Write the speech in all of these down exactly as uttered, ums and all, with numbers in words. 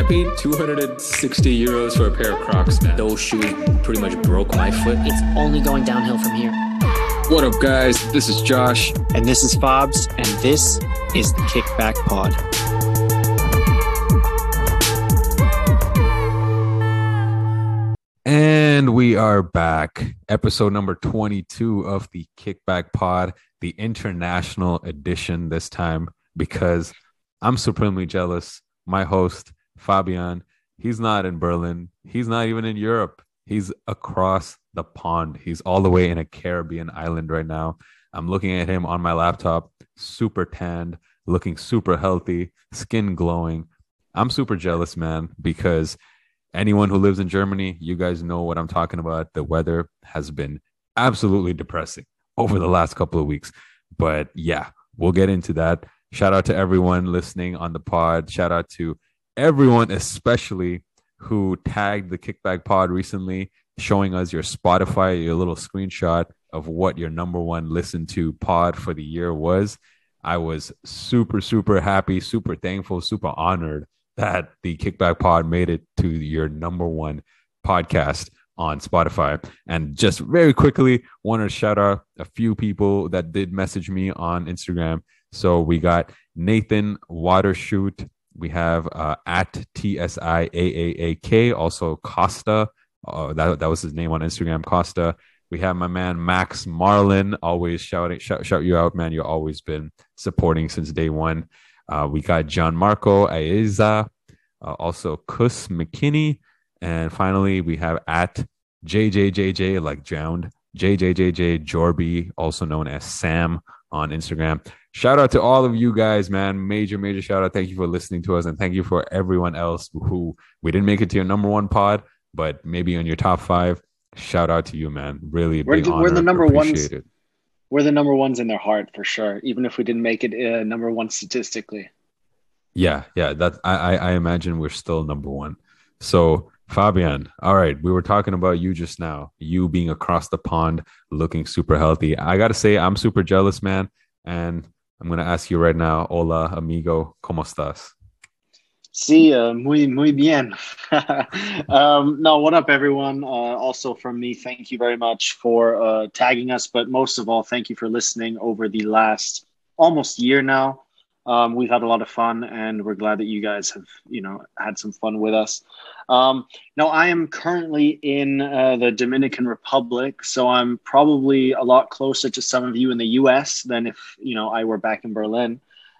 paid two hundred sixty euros for a pair of Crocs, man. Those shoes pretty much broke my foot. It's only going downhill from here. What up, guys? This is Josh. And this is Fobs, and this is the Kickback Pod. And we are back. Episode number twenty-two of the Kickback Pod, the international edition this time, because I'm supremely jealous. My host, Fabian, he's not in Berlin. He's not even in Europe. He's across the pond. He's all the way in a Caribbean island right now. I'm looking at him on my laptop, super tanned, looking super healthy, skin glowing. I'm super jealous, man, because anyone who lives in Germany, you guys know what I'm talking about. The weather has been absolutely depressing over the last couple of weeks. But yeah, we'll get into that. Shout out to everyone listening on the pod. Shout out to everyone, especially who tagged the Kickback Pod recently, showing us your Spotify, your little screenshot of what your number one listen to pod for the year was. I was super, super happy, super thankful, super honored that the Kickback Pod made it to your number one podcast on Spotify. And just very quickly, want to shout out a few people that did message me on Instagram. So we got Nathan Watershoot. We have uh, at T S I A A A K, also Costa. Uh, that, that was his name on Instagram, Costa. We have my man, Max Marlin, always shouting, shout, shout you out, man. You've always been supporting since day one. Uh, we got Gianmarco Aeza, uh, also Kus McKinney. And finally, we have at J J J J, like drowned, J J J J Jorby, also known as Sam on Instagram. Shout out to all of you guys, man. Major, major shout out. Thank you for listening to us. And thank you for everyone else who we didn't make it to your number one pod, but maybe on your top five. Shout out to you, man. Really we're big the, honor. We're the number ones. It. We're the number ones in their heart for sure, even if we didn't make it uh, number one statistically. Yeah, yeah. That I, I, I imagine we're still number one. So Fabian, all right, we were talking about you just now, you being across the pond, looking super healthy. I got to say, I'm super jealous, man. And I'm going to ask you right now, hola, amigo, ¿cómo estás? Sí, uh, muy, muy bien. um, no, what up, everyone? Uh, also from me, thank you very much for uh, tagging us. But most of all, thank you for listening over the last almost year now. Um, we've had a lot of fun, and we're glad that you guys have, you know, had some fun with us. Um, now, I am currently in uh, the Dominican Republic, so I'm probably a lot closer to some of you in the U S than if, you know, I were back in Berlin.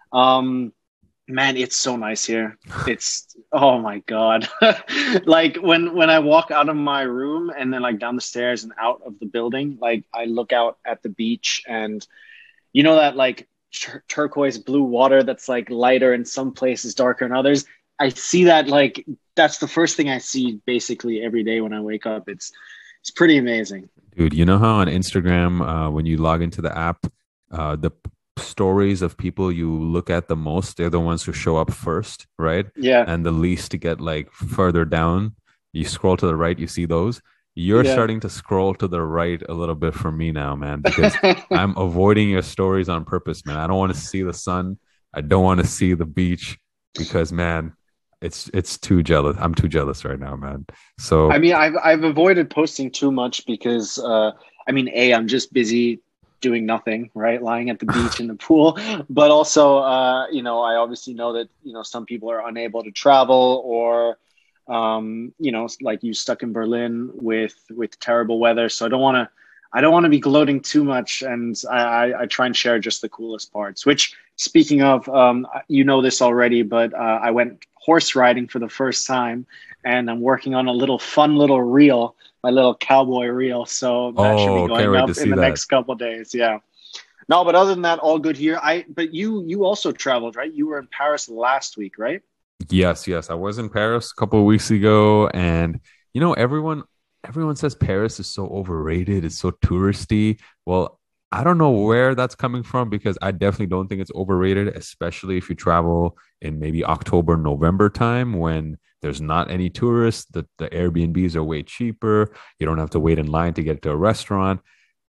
Um, man, it's so nice here. It's, oh my God. Like when, when I walk out of my room and then like down the stairs and out of the building, like I look out at the beach and you know that like tur- turquoise blue water that's like lighter in some places, darker in others. I see that like, that's the first thing I see basically every day when I wake up. It's, it's pretty amazing. Dude, you know how on Instagram, uh, when you log into the app, uh, the stories of people you look at the most, they're the ones who show up first, right? Yeah. And the least to get like further down. You scroll to the right, you see those. You're yeah. starting to scroll to the right a little bit for me now, man, because I'm avoiding your stories on purpose, man. I don't want to see the sun. I don't want to see the beach because, man, it's it's too jealous. I'm too jealous right now, man. So I mean, I've I've avoided posting too much because uh, I mean, a I'm just busy doing nothing, right? Lying at the beach in the pool. But also, uh, you know, I obviously know that, you know, some people are unable to travel or, um, you know, like you stuck in Berlin with, with terrible weather. So I don't want to, I don't want to be gloating too much. And I, I, I try and share just the coolest parts, which speaking of, um, you know this already, but uh, I went horse riding for the first time and I'm working on a little fun little reel, my little cowboy reel. So that oh, should be going up in the that. next couple of days. Yeah. No, but other than that, all good here. I, but you, you also traveled, right? You were in Paris last week, right? Yes, yes. I was in Paris a couple of weeks ago. And, you know, everyone, everyone says Paris is so overrated. It's so touristy. Well, I don't know where that's coming from because I definitely don't think it's overrated, especially if you travel in maybe October, November time when there's not any tourists. The, the Airbnbs are way cheaper. You don't have to wait in line to get to a restaurant.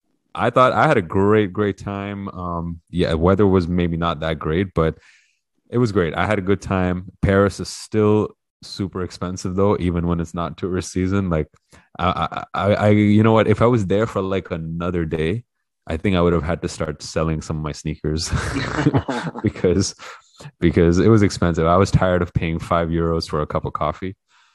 I thought I had a great, great time. Um, yeah, weather was maybe not that great, but it was great. I had a good time. Paris is still super expensive though, even when it's not tourist season. Like, I, I, I, I- you know what? If I was there for like another day, I think I would have had to start selling some of my sneakers because because it was expensive. I was tired of paying five euros for a cup of coffee.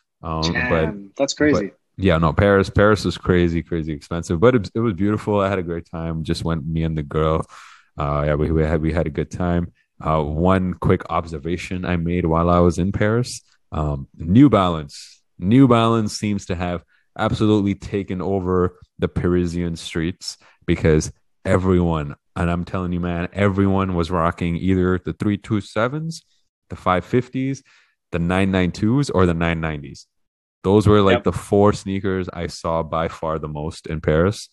Um, but Damn, that's but crazy. yeah, no, Paris, Paris was crazy, crazy expensive, but it, it was beautiful. I had a great time. Just went me and the girl. Uh, yeah, we, we had we had a good time. Uh, one quick observation I made while I was in Paris: um, New Balance. New Balance seems to have absolutely taken over the Parisian streets because everyone, and I'm telling you, man, everyone was rocking either the three two sevens, the five fifties, the nine ninety-twos, or the nine nineties. Those were like Yep. the four sneakers I saw by far the most in Paris.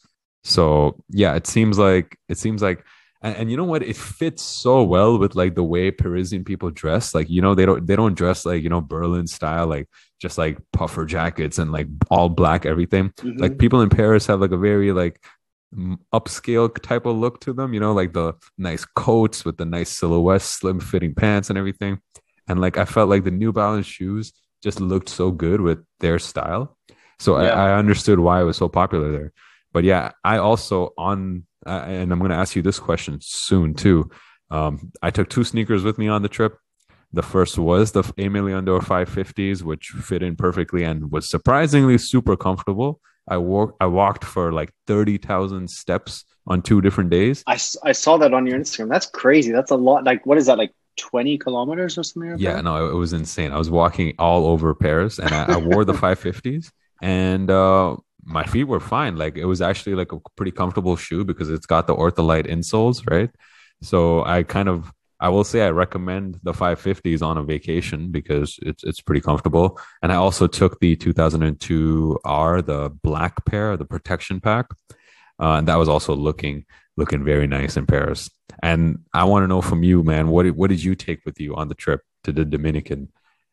So yeah, it seems like it seems like and, and you know what? It fits so well with like the way Parisian people dress. Like, you know, they don't they don't dress like, you know, Berlin style, like just like puffer jackets and like all black everything. Like Hmm. people in Paris have like a very like m- upscale type of look to them, you know, like the nice coats with the nice silhouettes, slim fitting pants and everything. And like I felt like the New Balance shoes just looked so good with their style. So I, Yeah. I understood why it was so popular there. But yeah, I also on uh, and I'm going to ask you this question soon too. Um, I took two sneakers with me on the trip. The first was the Emily Under five fifties, which fit in perfectly and was surprisingly super comfortable. I walked I walked for like thirty thousand steps on two different days. I, s- I saw that on your Instagram. That's crazy. That's a lot. Like, what is that? Like twenty kilometers or something like Yeah, that? no, it, it was insane. I was walking all over Paris and I, I wore the five fifties and uh, my feet were fine. Like it was actually like a pretty comfortable shoe because it's got the Ortholite insoles, right? So I kind of I will say I recommend the five fifties on a vacation because it's it's pretty comfortable. And I also took the two thousand two R, the black pair, the protection pack. Uh, and that was also looking looking very nice in Paris. And I want to know from you, man, what did, what did you take with you on the trip to the Dominican?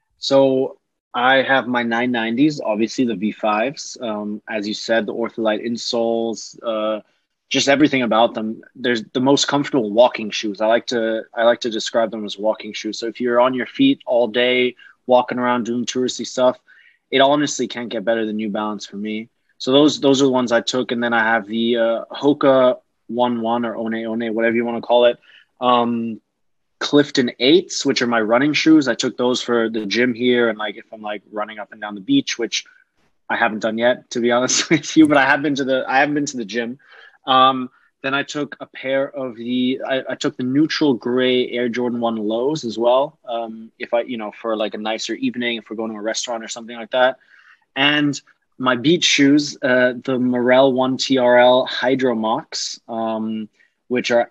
So I have my nine nineties, obviously the V fives. Um, as you said, the Ortholite insoles, uh, just everything about them. There's the most comfortable walking shoes. I like to I like to describe them as walking shoes. So if you're on your feet all day, walking around doing touristy stuff, it honestly can't get better than New Balance for me. So those those are the ones I took, and then I have the uh, Hoka One One or One One, whatever you want to call it. Um, Clifton eights, which are my running shoes. I took those for the gym here, and like if I'm like running up and down the beach, which I haven't done yet, to be honest with you, but I have been to the I haven't been to the gym. Um, then I took a pair of the I, I took the neutral gray Air Jordan One lows as well. Um, if I you know for like a nicer evening, if we're going to a restaurant or something like that, and my beach shoes, uh, the Morel One T R L Hydro Mocs, um, which are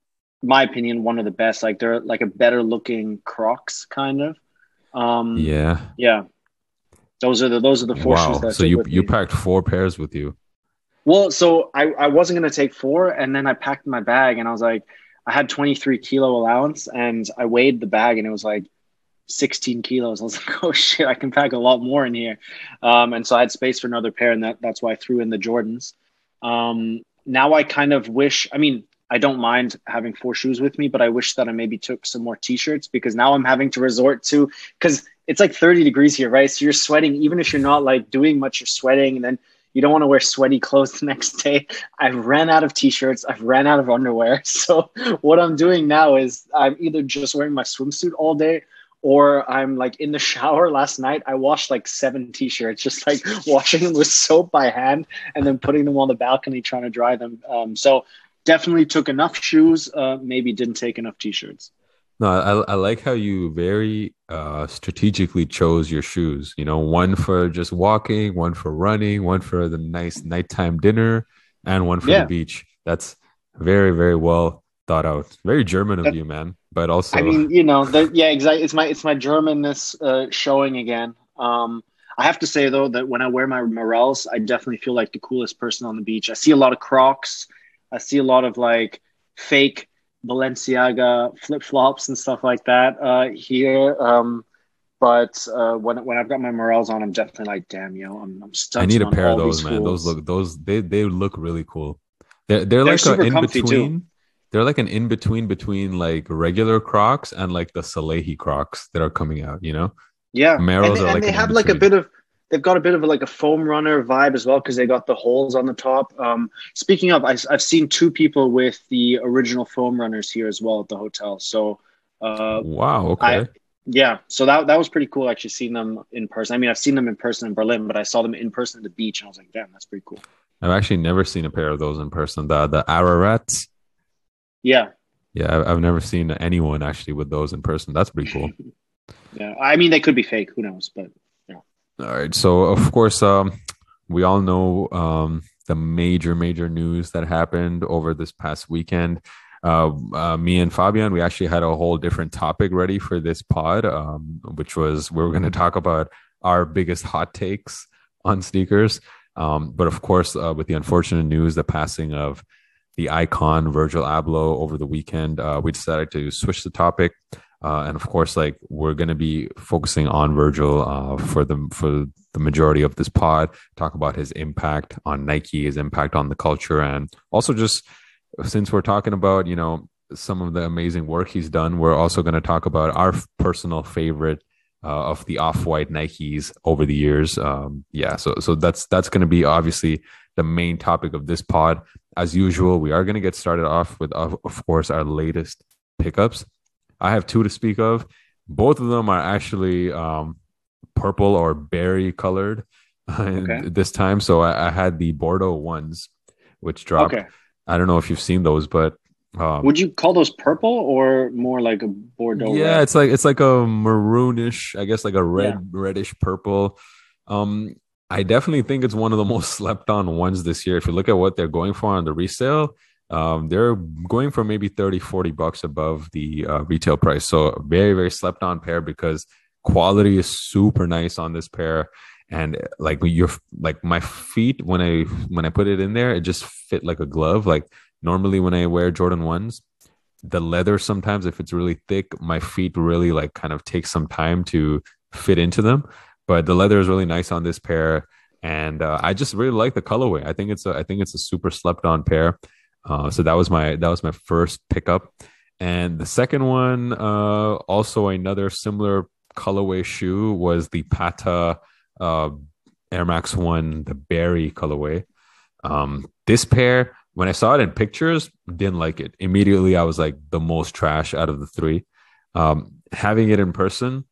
my opinion, one of the best. Like they're like a better looking Crocs, kind of. Um, Yeah. yeah, those are the those are the four shoes Wow. that I So took you with you me. packed four pairs with you. Well, so I I wasn't gonna take four, and then I packed my bag, and I was like, I had twenty-three kilo allowance, and I weighed the bag, and it was like sixteen kilos. I was like, oh shit, I can pack a lot more in here. Um, and so I had space for another pair, and that, that's why I threw in the Jordans. Um, now I kind of wish, I mean, I don't mind having four shoes with me, but I wish that I maybe took some more t-shirts because now I'm having to resort to, because it's like thirty degrees here, right? So you're sweating, even if you're not like doing much, you're sweating, and then you don't want to wear sweaty clothes the next day. I've ran out of t-shirts. I've ran out of underwear. So what I'm doing now is I'm either just wearing my swimsuit all day or I'm like in the shower. Last night I washed like seven t-shirts, just like washing them with soap by hand and then putting them on the balcony trying to dry them. Um, so definitely took enough shoes, uh, maybe didn't take enough t-shirts. No, I, I like how you very uh, strategically chose your shoes. You know, one for just walking, one for running, one for the nice nighttime dinner, and one for the Yeah. beach. That's very, very well thought out. Very German of That, you, man. But I also, mean, you know, the, yeah, exactly. It's my, it's my Germanness uh, showing again. Um, I have to say though, that when I wear my Morels, I definitely feel like the coolest person on the beach. I see a lot of Crocs. I see a lot of like fake Balenciaga flip flops and stuff like that uh, here. Um, but uh, when when I've got my morels on, I'm definitely like, damn, yo, I'm I'm I need stunting a on pair of all those, these man. Those fools. look those they they look really cool. They're they're They're like a super in comfy too. between. They're like an in between between like regular Crocs and like the Salehi Crocs that are coming out. You know? Yeah, and Camaros they, are and like they an have like a in-between. bit of they've got a bit of a, like a foam runner vibe as well because they got the holes on the top. Um, speaking of, I, I've seen two people with the original foam runners here as well at the hotel. So, uh, Wow, I okay. yeah, so that that was pretty cool actually seeing them in person. I mean, I've seen them in person in Berlin, but I saw them in person at the beach, and I was like, damn, that's pretty cool. I've actually never seen a pair of those in person. The the Ararats. Yeah, Yeah, I've, I've never seen anyone actually with those in person. That's pretty cool. yeah. I mean, they could be fake. Who knows? But yeah. All right. So of course, um, we all know um, the major, major news that happened over this past weekend. Uh, uh, me and Fabian, we actually had a whole different topic ready for this pod, um, which was we were going to talk about our biggest hot takes on sneakers. Um, but of course, uh, with the unfortunate news, the passing of the icon Virgil Abloh over the weekend, uh, we decided to switch the topic. Uh, and of course, like we're going to be focusing on Virgil uh, for the for the majority of this pod. Talk about his impact on Nike, his impact on the culture, and also just since we're talking about you know some of the amazing work he's done, we're also going to talk about our personal favorite uh, of the off-white Nikes over the years. Um, yeah, so so that's that's going to be obviously the main topic of this pod. As usual, we are going to get started off with, of, of course, our latest pickups. I have two to speak of. Both of them are actually um, purple or berry colored Okay. this time. So I, I had the Bordeaux ones, which dropped. Okay. I don't know if you've seen those, but um, Would you call those purple or more like a Bordeaux yeah, red? it's like it's like a maroonish, I guess, like a Yeah. red, reddish purple. Um, I definitely think it's one of the most slept on ones this year. If you look at what they're going for on the resale, um, they're going for maybe thirty, forty bucks above the uh, retail price. So very, very slept on pair because quality is super nice on this pair. And like you're like my feet when I when I put it in there, it just fit like a glove. Like normally when I wear Jordan ones, the leather sometimes if it's really thick, my feet really like kind of take some time to fit into them. But the leather is really nice on this pair, and uh, I just really like the colorway. I think it's a I think it's a super slept on pair. Uh, so that was my that was my first pickup, and the second one, uh, also another similar colorway shoe was the Pata uh, Air Max One, the berry colorway. Um, this pair, when I saw it in pictures, didn't like it. Immediately, I was like the most trash out of the three. Um, having it in person,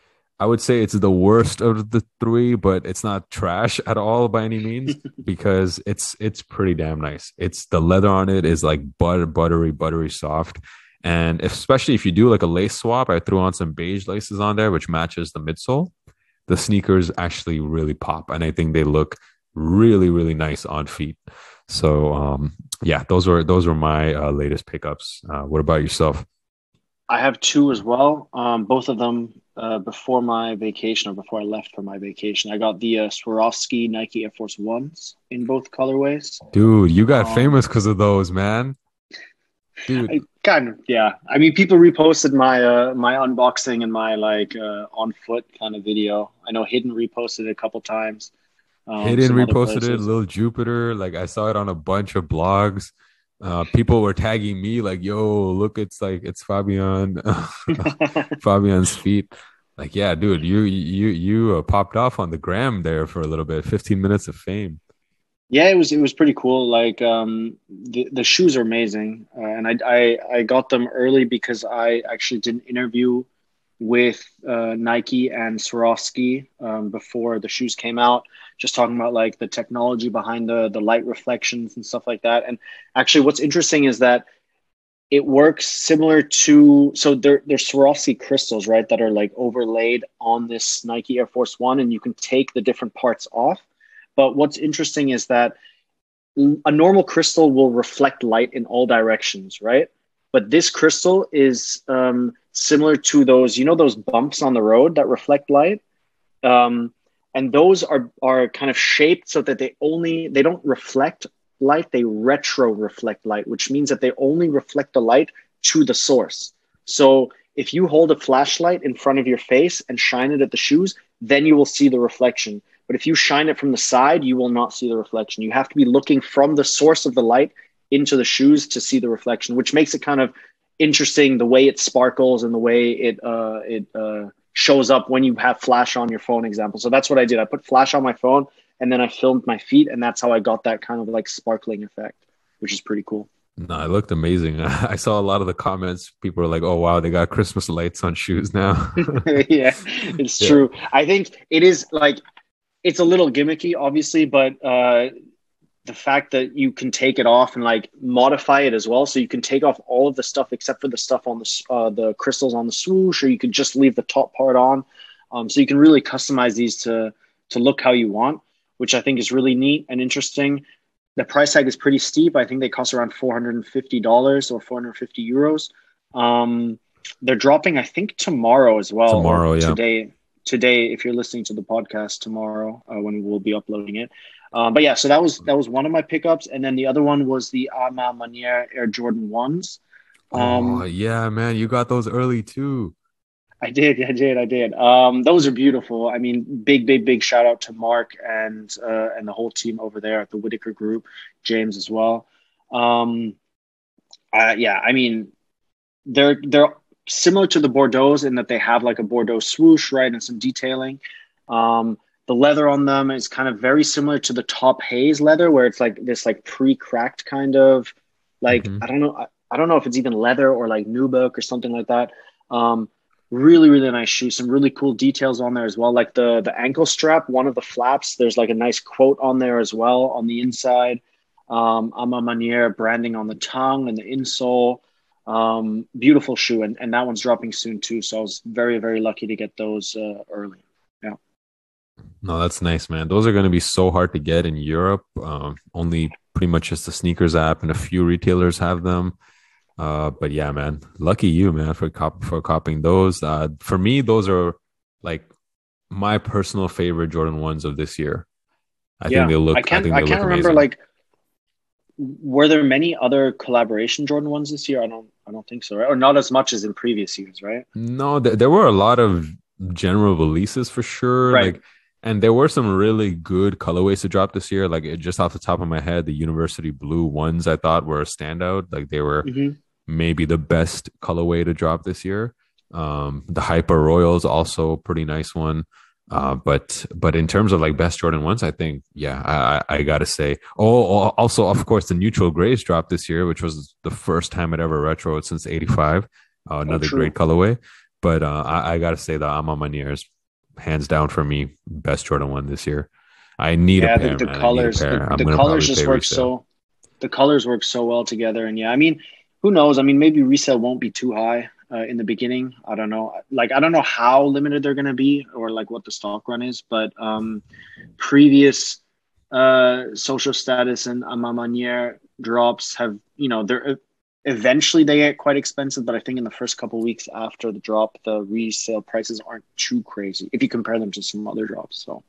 I would say it's the worst of the three, but it's not trash at all by any means because it's it's pretty damn nice. It's the leather on it is like butter, buttery, buttery soft. And especially if you do like a lace swap, I threw on some beige laces on there, which matches the midsole. The sneakers actually really pop, and I think they look really, really nice on feet. So um, yeah, those were those were my uh, latest pickups. Uh, what about yourself? I have two as well. Um, both of them uh, before my vacation or before I left for my vacation. I got the uh, Swarovski Nike Air Force Ones in both colorways. Dude, you got Um, famous because of those, man. Dude, I kind of yeah. I mean, people reposted my uh, my unboxing and my like uh, on foot kind of video. I know Hidden reposted it a couple times. Um, Hidden some other reposted it, places. Lil Jupiter. Like I saw it on a bunch of blogs. Uh, people were tagging me like, "Yo, look, it's like it's Fabian, Fabian's feet." Like, yeah, dude, you you you uh, popped off on the gram there for a little bit. Fifteen minutes of fame. Yeah, it was it was pretty cool. Like um, the the shoes are amazing, uh, and I, I I got them early because I actually did an interview with uh, Nike and Swarovski um, before the shoes came out, just talking about like the technology behind the the light reflections and stuff like that. And actually, what's interesting is that it works similar to so there there's Swarovski crystals, right, that are like overlaid on this Nike Air Force One, and you can take the different parts off. But what's interesting is that a normal crystal will reflect light in all directions, right? But this crystal is um, similar to those, you know, those bumps on the road that reflect light. Um, and those are are kind of shaped so that they only they don't reflect light, they retro reflect light, which means that they only reflect the light to the source. So if you hold a flashlight in front of your face and shine it at the shoes, then you will see the reflection. But if you shine it from the side, you will not see the reflection. You have to be looking from the source of the light into the shoes to see the reflection, which makes it kind of interesting the way it sparkles and the way it uh, it uh, shows up when you have flash on your phone example. So that's what I did. I put flash on my phone and then I filmed my feet, and that's how I got that kind of like sparkling effect, which is pretty cool. No, it looked amazing. I saw a lot of the comments. People were like, "Oh wow, they got Christmas lights on shoes now." Yeah, it's yeah. true. I think it is like it's a little gimmicky, obviously, but uh, the fact that you can take it off and like modify it as well, so you can take off all of the stuff except for the stuff on the uh, the crystals on the swoosh, or you could just leave the top part on. Um, so you can really customize these to to look how you want, which I think is really neat and interesting. The price tag is pretty steep. I think they cost around four hundred fifty dollars or four hundred fifty euros. Um, they're dropping, I think, tomorrow as well. Tomorrow, yeah. Today, today, if you're listening to the podcast tomorrow, uh, when we'll be uploading it. Um, but yeah, so that was that was one of my pickups, and then the other one was the A Ma Maniére Air Jordan ones. Um, oh yeah, man, you got those early too. I did, I did, I did. Um, those are beautiful. I mean, big, big, big shout out to Mark and uh, and the whole team over there at the Whitaker Group, James as well. Um, uh, yeah, I mean, they're they're similar to the Bordeaux's in that they have like a Bordeaux swoosh, right, and some detailing. Um, the leather on them is kind of very similar to the Top Haze leather, where it's like this like pre-cracked kind of like mm-hmm. I don't know, I, I don't know if it's even leather or like nubuck or something like that. Um, Really, really nice shoe. Some really cool details on there as well. Like the, the ankle strap, one of the flaps, there's like a nice quote on there as well on the inside. Um, A Ma Maniére branding on the tongue and the insole. Um, beautiful shoe. And, and that one's dropping soon too. So I was very, very lucky to get those uh, early. Yeah. No, that's nice, man. Those are going to be so hard to get in Europe. Um, only pretty much just the sneakers app and a few retailers have them. Uh, but yeah, man, lucky you, man, for cop for copying those. Uh, for me, those are like my personal favorite Jordan ones of this year. I yeah, think they look. I can't. I, think I they can't look remember. amazing. Like, were there many other collaboration Jordan ones this year? I don't. I don't think so. Right? Or not as much as in previous years, right? No, th- there were a lot of general releases for sure. Right. Like, and there were some really good colorways to drop this year. Like, just off the top of my head, the University Blue ones I thought were a standout. Like, they were. Mm-hmm. Maybe the best colorway to drop this year. Um, the Hyper Royal is also a pretty nice one. Uh, but but in terms of like best Jordan ones, I think, yeah, I, I gotta say. Oh, also, of course, the Neutral Grays dropped this year, which was the first time it ever retroed since eighty-five. Uh, another oh, great colorway. But uh, I, I gotta say the A Ma Maniére is hands down for me best Jordan one this year. I need yeah, a pair. The, the man. colors, I need a pair. the, the colors just work so. The colors work so well together, and yeah, I mean. Who knows? I mean, maybe resale won't be too high uh, in the beginning. I don't know. Like, I don't know how limited they're going to be or like what the stock run is. But um, previous uh, Social Status and A Ma Maniére drops have, you know, they're eventually they get quite expensive. But I think in the first couple of weeks after the drop, the resale prices aren't too crazy if you compare them to some other drops. So.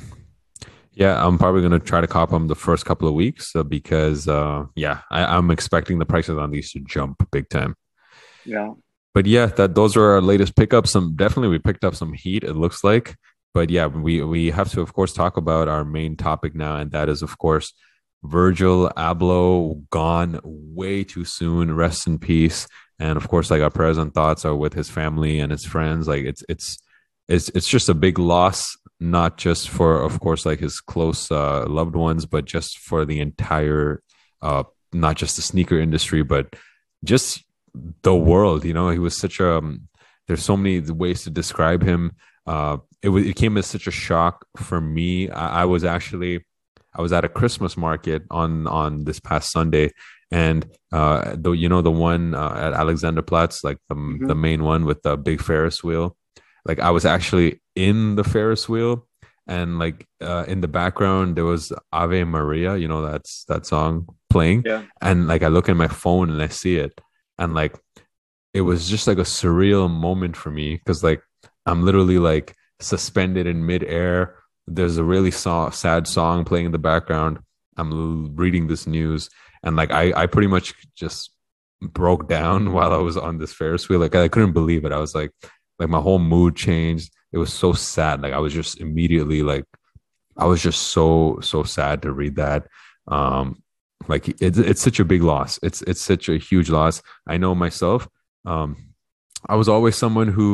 Yeah, I'm probably going to try to cop them the first couple of weeks uh, because, uh, yeah, I, I'm expecting the prices on these to jump big time. Yeah. But yeah, that those are our latest pickups. Some definitely we picked up some heat, it looks like. But yeah, we, we have to, of course, talk about our main topic now. And that is, of course, Virgil Abloh gone way too soon. Rest in peace. And of course, like our prayers and thoughts are with his family and his friends. Like it's, it's, it's, it's just a big loss. Not just for, of course, like his close uh, loved ones, but just for the entire, uh, not just the sneaker industry, but just the world. You know, he was such a. Um, there's so many ways to describe him. Uh, it was. It came as such a shock for me. I, I was actually, I was at a Christmas market on on this past Sunday, and uh, the you know the one uh, at Alexanderplatz, like the mm-hmm. the main one with the big Ferris wheel. Like I was actually in the Ferris wheel, and like uh, in the background there was Ave Maria, you know, that's that song playing. Yeah. And like I look at my phone and I see it, and like it was just like a surreal moment for me because like I'm literally like suspended in midair. There's a really so- sad song playing in the background. I'm l- reading this news, and like I I pretty much just broke down while I was on this Ferris wheel. Like I couldn't believe it. I was like. Like my whole mood changed. It was so sad. Like I was just immediately like, I was just so, so sad to read that. Um, like it's, it's such a big loss. It's, it's such a huge loss. I know myself. Um, I was always someone who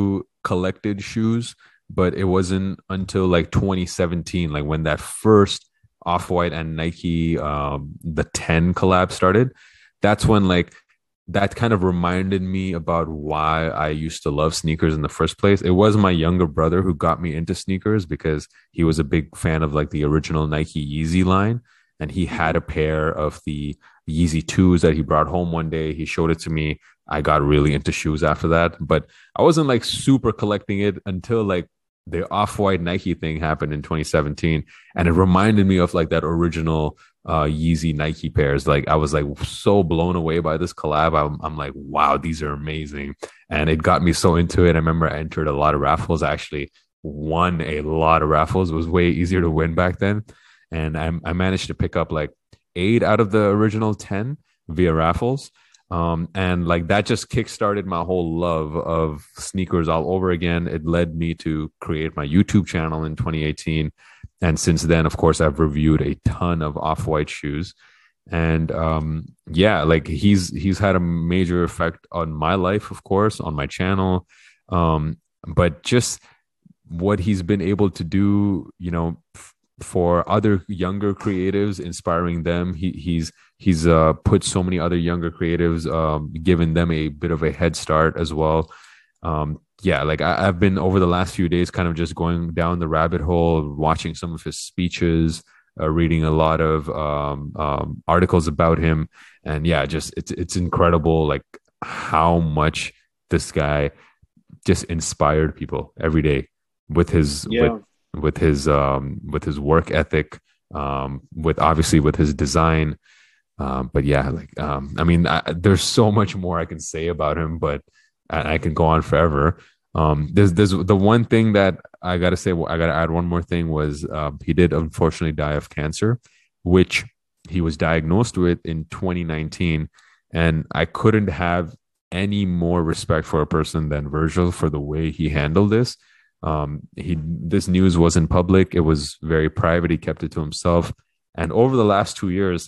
collected shoes, but it wasn't until like twenty seventeen, like when that first Off-White and Nike um the ten collab started. That's when like that kind of reminded me about why I used to love sneakers in the first place. It was my younger brother who got me into sneakers because he was a big fan of like the original Nike Yeezy line. And he had a pair of the Yeezy twos that he brought home one day. He showed it to me. I got really into shoes after that, but I wasn't like super collecting it until like the Off-White Nike thing happened in twenty seventeen. And it reminded me of like that original uh Yeezy Nike pairs. Like I was like so blown away by this collab. I'm, I'm like, wow, these are amazing. And it got me so into it. I remember I entered a lot of raffles. I actually won a lot of raffles. It was way easier to win back then. And I, I managed to pick up like eight out of the original ten via raffles. Um, and like that just kickstarted my whole love of sneakers all over again. It led me to create my YouTube channel in twenty eighteen. And since then, of course, I've reviewed a ton of Off-White shoes. And um, yeah, like he's he's had a major effect on my life, of course, on my channel. Um, but just what he's been able to do, you know, f- for other younger creatives, inspiring them. He he's he's uh, put so many other younger creatives, um, given them a bit of a head start as well. Um, yeah, like I, I've been over the last few days kind of just going down the rabbit hole, watching some of his speeches, uh, reading a lot of um, um, articles about him. And yeah, just it's it's incredible like how much this guy just inspired people every day with his Yeah. with with his um with his work ethic, um with obviously with his design. Um but yeah, like um I mean I, there's so much more I can say about him, but I, I can go on forever. Um there's there's the one thing that I gotta say, I gotta add one more thing was um he did unfortunately die of cancer, which he was diagnosed with in twenty nineteen. And I couldn't have any more respect for a person than Virgil for the way he handled this. Um, he this news wasn't public; it was very private. He kept it to himself. And over the last two years,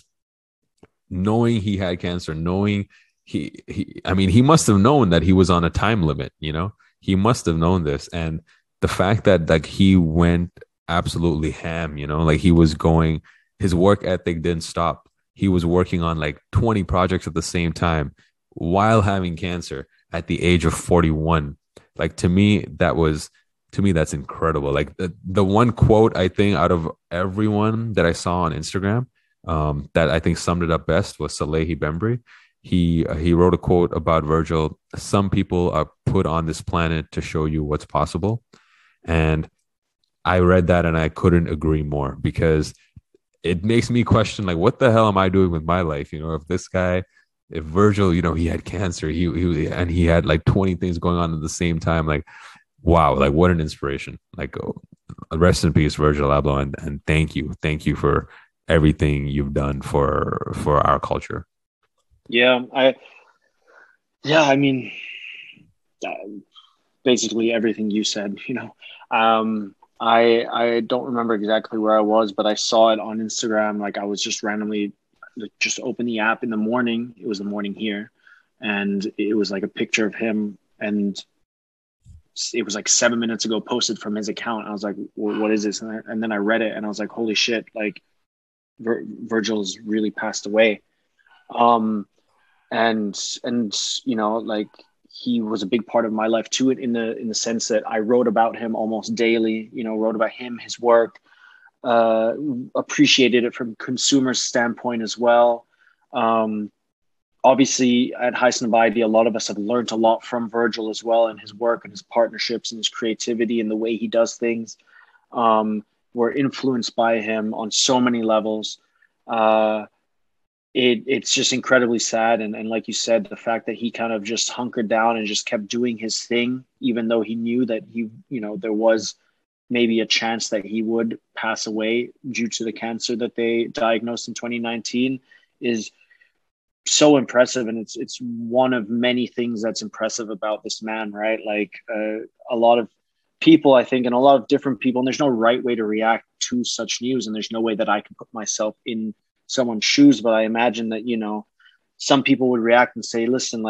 knowing he had cancer, knowing he he, I mean, he must have known that he was on a time limit. You know, he must have known this, and the fact that like he went absolutely ham. You know, like he was going, his work ethic didn't stop. He was working on like twenty projects at the same time while having cancer at the age of forty-one. Like to me, that was to me that's incredible. Like the, the one quote I think out of everyone that I saw on Instagram, um, that I think summed it up best was Salehi Bembry. He uh, he wrote a quote about Virgil. Some people are put on this planet to show you what's possible, and I read that and I couldn't agree more, because it makes me question like, what the hell am I doing with my life? You know, if this guy, if Virgil, you know, he had cancer, he, he and he had like twenty things going on at the same time. Like, wow, like what an inspiration. Like, oh, rest in peace, Virgil Abloh, and, and thank you, thank you for everything you've done for for our culture. Yeah, I yeah, I mean, uh, basically everything you said. You know, um, I I don't remember exactly where I was, but I saw it on Instagram. Like I was just randomly just open the app in the morning. It was the morning here, and it was like a picture of him, and it was like seven minutes ago posted from his account. I was like, well, what is this? And, I, and then I read it, and I was like, holy shit! Like Vir- Virgil's really passed away. Um, and and you know, like he was a big part of my life too, in the in the sense that I wrote about him almost daily. You know, wrote about him, his work. Uh, appreciated it from consumer's standpoint as well. Um, obviously, at Highsnobiety, a lot of us have learned a lot from Virgil as well, and his work and his partnerships and his creativity and the way he does things. Um, we're influenced by him on so many levels. Uh, it, it's just incredibly sad. And, and like you said, the fact that he kind of just hunkered down and just kept doing his thing, even though he knew that he, you know, there was maybe a chance that he would pass away due to the cancer that they diagnosed in twenty nineteen, is so impressive. And it's it's one of many things that's impressive about this man, right? Like uh, a lot of people, I think, and a lot of different people, and there's no right way to react to such news, and there's no way that I can put myself in someone's shoes, but I imagine that, you know, some people would react and say, listen, like,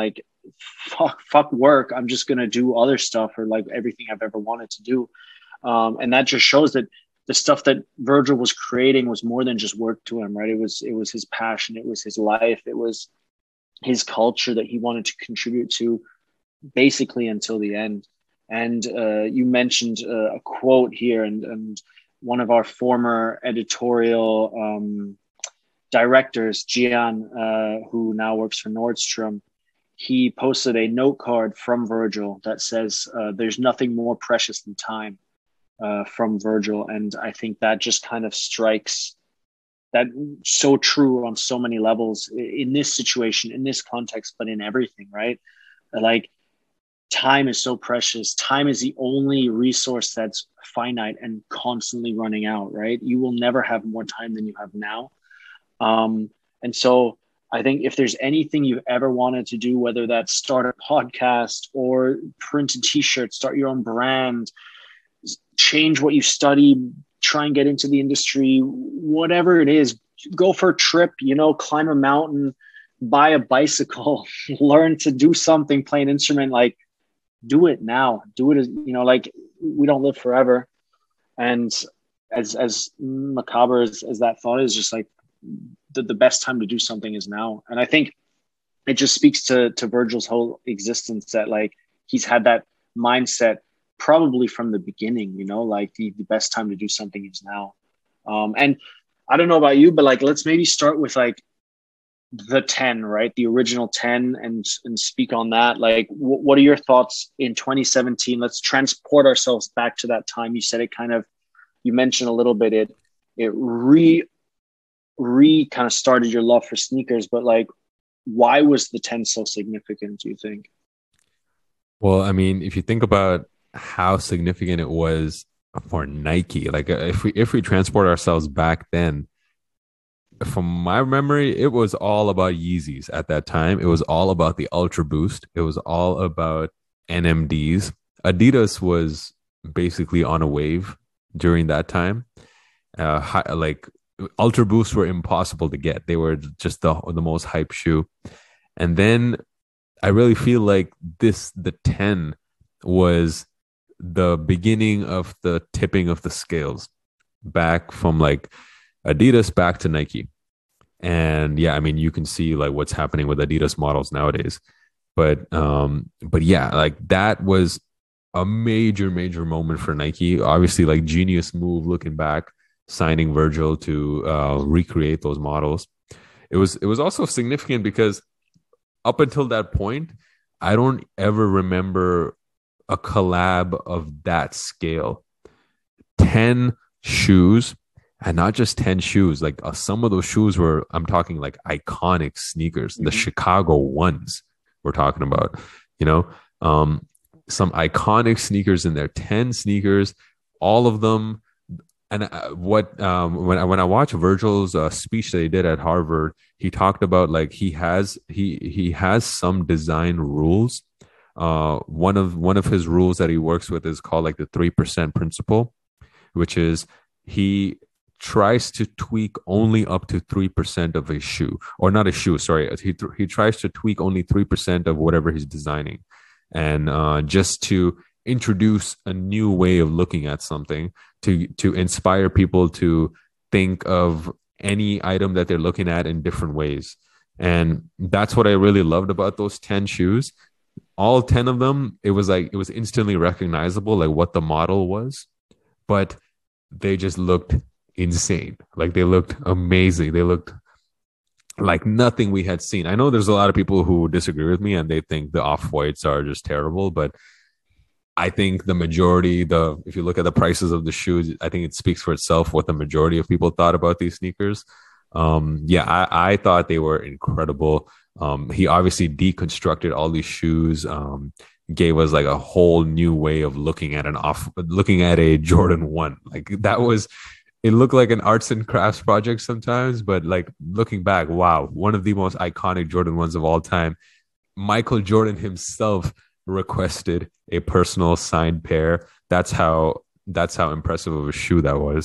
fuck, fuck work. I'm just going to do other stuff, or like everything I've ever wanted to do. Um, and that just shows that the stuff that Virgil was creating was more than just work to him, right? It was, it was his passion. It was his life. It was his culture that he wanted to contribute to basically until the end. And uh, you mentioned uh, a quote here, and, and one of our former editorial um, directors, Gian, uh, who now works for Nordstrom, he posted a note card from Virgil that says, uh, there's nothing more precious than time, uh, from Virgil. And I think that just kind of strikes that so true on so many levels in this situation, in this context, but in everything, right? Like, time is so precious. Time is the only resource that's finite and constantly running out, right? You will never have more time than you have now. Um, and so I think if there's anything you've ever wanted to do, whether that's start a podcast or print a t-shirt, start your own brand, change what you study, try and get into the industry, whatever it is, go for a trip, you know, climb a mountain, buy a bicycle, learn to do something, play an instrument, like do it now. Do it as, you know, like we don't live forever. And as, as macabre as, as that thought is, just like the, the best time to do something is now. And I think it just speaks to, to Virgil's whole existence that like he's had that mindset probably from the beginning, you know, like the, the best time to do something is now. Um, and I don't know about you, but like, let's maybe start with like the ten, right? The original ten, and, and speak on that. Like, w- what are your thoughts in twenty seventeen? Let's transport ourselves back to that time. You said it kind of, you mentioned a little bit, it, it re, re kind of started your love for sneakers, but like, why was the ten so significant, do you think? Well, I mean, if you think about how significant it was for Nike, like if we if we transport ourselves back then, from my memory, it was all about Yeezys at that time. It was all about the Ultra Boost. It was all about N M Ds. Adidas was basically on a wave during that time. Uh, high, like Ultra Boosts were impossible to get. They were just the the most hype shoe. And then I really feel like this, the ten was the beginning of the tipping of the scales back from like Adidas back to Nike. And yeah, I mean, you can see like what's happening with Adidas models nowadays. But um, but yeah, like that was a major, major moment for Nike. Obviously, like genius move looking back, signing Virgil to uh, recreate those models. It was it was also significant because up until that point, I don't ever remember a collab of that scale. ten shoes, and not just ten shoes. Like uh, some of those shoes were, I'm talking like iconic sneakers, mm-hmm. the Chicago ones we're talking about, you know, um, some iconic sneakers in there, ten sneakers, all of them. And uh, what um, when I when I watched Virgil's uh, speech that he did at Harvard, he talked about like he has he he has some design rules. Uh, one of one of his rules that he works with is called like the three percent principle, which is he tries to tweak only up to three percent of a shoe, or not a shoe. Sorry, he th- he tries to tweak only three percent of whatever he's designing, and uh, just to introduce a new way of looking at something, to to inspire people to think of any item that they're looking at in different ways. And that's what I really loved about those ten shoes. All ten of them, it was like it was instantly recognizable, like what the model was, but they just looked insane. Like they looked amazing. They looked like nothing we had seen. I know there's a lot of people who disagree with me and they think the Off-Whites are just terrible, but I think the majority, the if you look at the prices of the shoes, I think it speaks for itself what the majority of people thought about these sneakers. Um, yeah, I, I thought they were incredible. Um, he obviously deconstructed all these shoes, um, gave us like a whole new way of looking at an off, looking at a Jordan one. Like that was, it looked like an arts and crafts project sometimes, but like looking back, wow, one of the most iconic Jordan ones of all time. Michael Jordan himself requested a personal signed pair. That's how, that's how impressive of a shoe that was.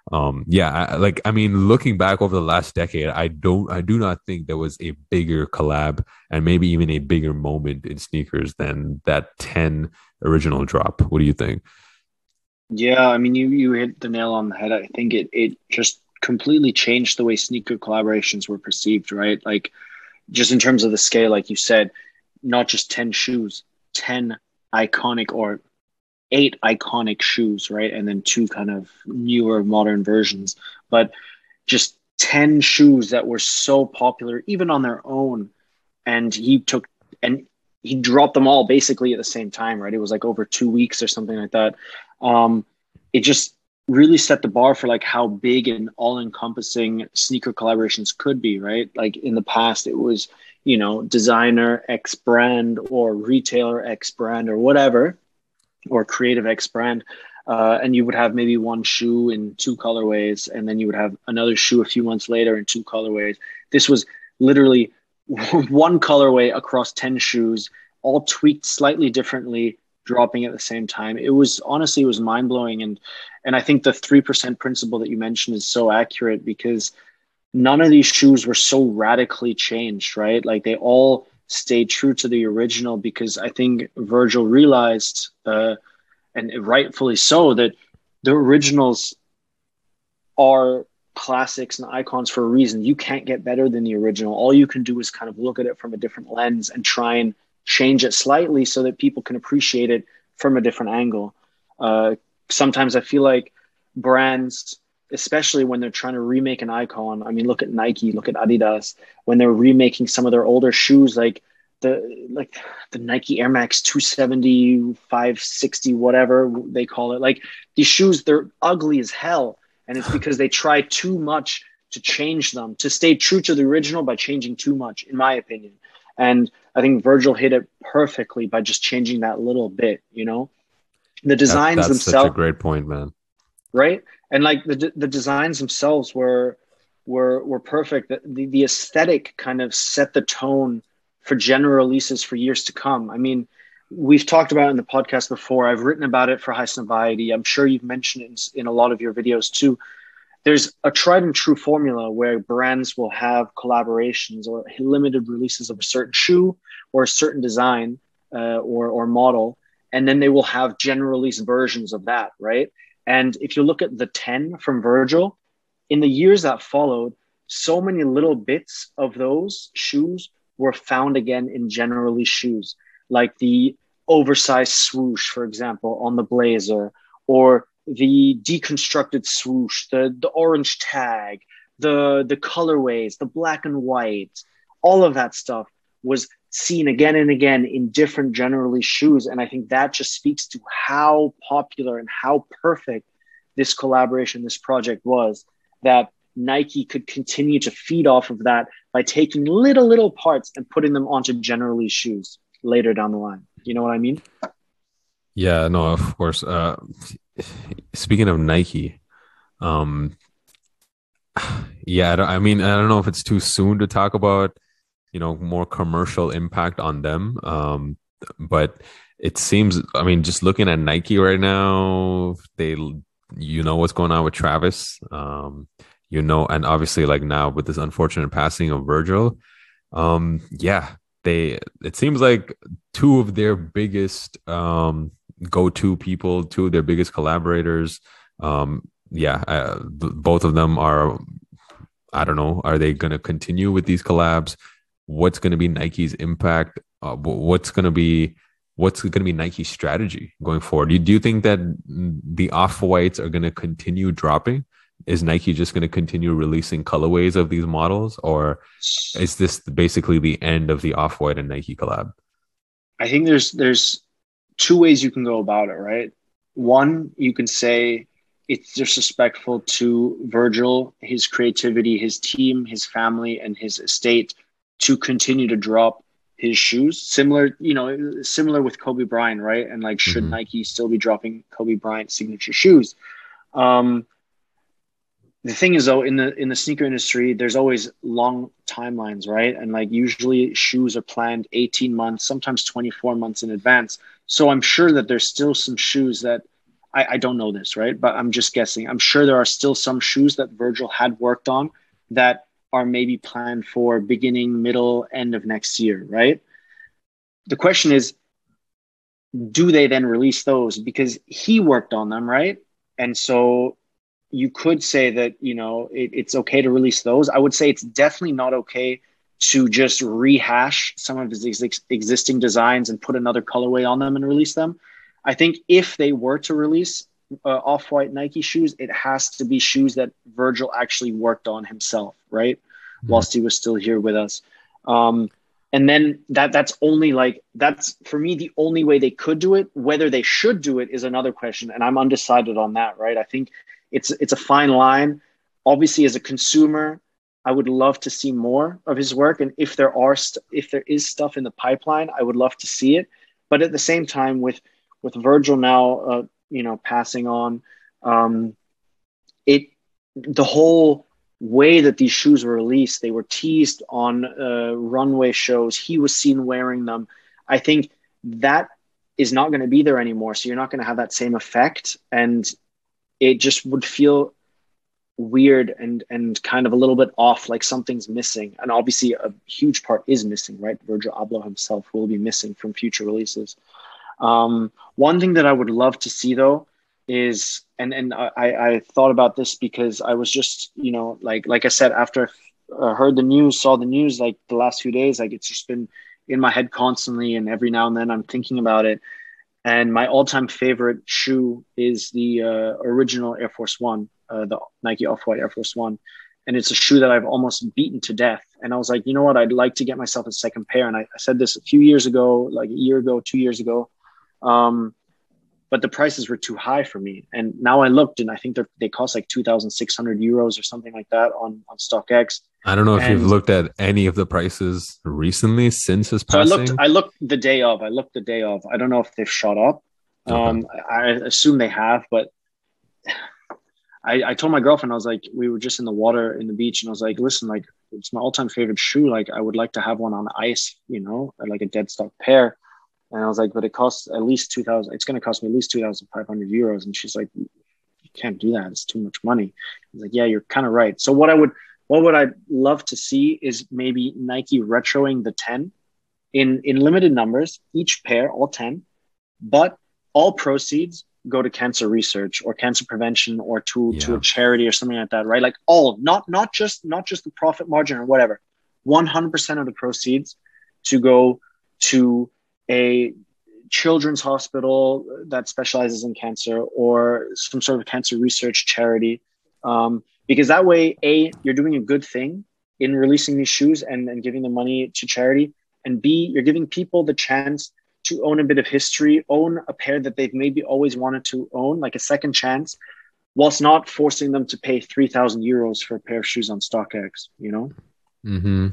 Um, yeah, I, like I mean, looking back over the last decade, I don't, I do not think there was a bigger collab and maybe even a bigger moment in sneakers than that ten original drop. What do you think? Yeah, I mean, you you hit the nail on the head. I think it it just completely changed the way sneaker collaborations were perceived, right? Like just in terms of the scale, like you said, not just ten shoes, ten iconic or eight iconic shoes, right? And then two kind of newer modern versions, but just ten shoes that were so popular, even on their own. And he took and he dropped them all basically at the same time, right? It was like over two weeks or something like that. Um, it just really set the bar for like how big and all-encompassing sneaker collaborations could be, right? Like in the past, it was, you know, designer X brand or retailer X brand or whatever, or creative X brand. Uh, and you would have maybe one shoe in two colorways, and then you would have another shoe a few months later in two colorways. This was literally one colorway across ten shoes, all tweaked slightly differently, dropping at the same time. It was honestly, it was mind blowing. And, and I think the three percent principle that you mentioned is so accurate because none of these shoes were so radically changed, right? Like they all stayed true to the original because I think Virgil realized, uh, and rightfully so, that the originals are classics and icons for a reason. You can't get better than the original. All you can do is kind of look at it from a different lens and try and change it slightly so that people can appreciate it from a different angle. Uh, sometimes I feel like brands, especially when they're trying to remake an icon. I mean, look at Nike, look at Adidas, when they're remaking some of their older shoes, like the like the Nike Air Max two seventy, five sixty, whatever they call it. Like these shoes, they're ugly as hell. And it's because they try too much to change them, to stay true to the original by changing too much, in my opinion. And I think Virgil hit it perfectly by just changing that little bit, you know? The That, designs that's such a themselves, great point, man. right? And like the the designs themselves were were were perfect. The, the aesthetic kind of set the tone for general releases for years to come. I mean, we've talked about it in the podcast before. I've written about it for High Snobiety. I'm sure you've mentioned it in, in a lot of your videos too. There's a tried and true formula where brands will have collaborations or limited releases of a certain shoe or a certain design uh, or or model, and then they will have general release versions of that, right? And if you look at the ten from Virgil, in the years that followed, so many little bits of those shoes were found again in general release shoes, like the oversized swoosh, for example, on the Blazer, or the deconstructed swoosh, the, the orange tag, the, the colorways, the black and white, all of that stuff was seen again and again in different general release shoes. And I think that just speaks to how popular and how perfect this collaboration, this project was, that Nike could continue to feed off of that by taking little, little parts and putting them onto general release shoes later down the line. You know what I mean? Yeah, no, of course. Uh, speaking of Nike, um, yeah, I, don't, I mean, I don't know if it's too soon to talk about, you know, more commercial impact on them. Um, but it seems, I mean, just looking at Nike right now, they, you know, what's going on with Travis, um, you know, and obviously like now with this unfortunate passing of Virgil, um, yeah, they, it seems like two of their biggest, um, go-to people, two of their biggest collaborators. Um, yeah, uh, th- both of them are, I don't know, are they going to continue with these collabs? What's going to be Nike's impact? Uh, what's going to be what's going to be Nike's strategy going forward? Do you, do you think that the Off-Whites are going to continue dropping? Is Nike just going to continue releasing colorways of these models, or is this basically the end of the Off-White and Nike collab? I think there's there's two ways you can go about it, right? One, you can say it's disrespectful to Virgil, his creativity, his team, his family, and his estate to continue to drop his shoes. Similar, you know, similar with Kobe Bryant, right? And like, should mm-hmm. Nike still be dropping Kobe Bryant signature shoes? Um, the thing is, though, in the in the sneaker industry, there's always long timelines, right? And like usually shoes are planned eighteen months, sometimes twenty-four months in advance. So I'm sure that there's still some shoes that I, I don't know this, right? But I'm just guessing. I'm sure there are still some shoes that Virgil had worked on that are maybe planned for beginning, middle, end of next year, right? The question is, do they then release those? Because he worked on them, right? And so you could say that, you know, it, it's okay to release those. I would say it's definitely not okay to just rehash some of his ex- existing designs and put another colorway on them and release them. I think if they were to release uh, off-white Nike shoes, it has to be shoes that Virgil actually worked on himself, right? Mm-hmm. Whilst he was still here with us. Um, and then that that's only like, that's for me, the only way they could do it. Whether they should do it is another question. And I'm undecided on that, right? I think it's, it's a fine line. Obviously, as a consumer, I would love to see more of his work. And if there are, st- if there is stuff in the pipeline, I would love to see it. But at the same time, with, with Virgil now, uh, you know, passing on, um, it, the whole way that these shoes were released, they were teased on uh, runway shows. He was seen wearing them. I think that is not going to be there anymore. So you're not going to have that same effect. And it just would feel weird and and kind of a little bit off, like something's missing. And obviously a huge part is missing, right? Virgil Abloh himself will be missing from future releases. Um, one thing that I would love to see though is, and and I, I thought about this because I was just, you know, like like I said, after I heard the news, saw the news, like the last few days, like it's just been in my head constantly, and every now and then I'm thinking about it. And my all-time favorite shoe is the uh, original Air Force One, uh, the Nike Off-White Air Force One. And it's a shoe that I've almost beaten to death. And I was like, you know what? I'd like to get myself a second pair. And I, I said this a few years ago, like a year ago, two years ago. Um, but the prices were too high for me. And now I looked, and I think they cost like two thousand six hundred euros or something like that on, on StockX. I don't know if and you've looked at any of the prices recently since his so passing. I looked, I looked the day of. I looked the day of. I don't know if they've shot up. Um, okay. I, I assume they have, but I, I told my girlfriend, I was like, we were just in the water in the beach, and I was like, listen, like it's my all-time favorite shoe. Like I would like to have one on ice, you know, like a dead stock pair. And I was like, but it costs at least two thousand. It's going to cost me at least two thousand five hundred euros. And she's like, you can't do that. It's too much money. I was like, yeah, you're kind of right. So what I would, what would I love to see is maybe Nike retroing the ten in, in limited numbers, each pair, all ten, but all proceeds go to cancer research or cancer prevention or to, yeah. to a charity or something like that, right? Like all, not, not just, not just the profit margin or whatever, one hundred percent of the proceeds to go to a children's hospital that specializes in cancer or some sort of cancer research charity. Um, because that way, A, you're doing a good thing in releasing these shoes and, and giving the money to charity. And B, you're giving people the chance to own a bit of history, own a pair that they've maybe always wanted to own, like a second chance, whilst not forcing them to pay three thousand euros for a pair of shoes on StockX, you know? Mm-hmm.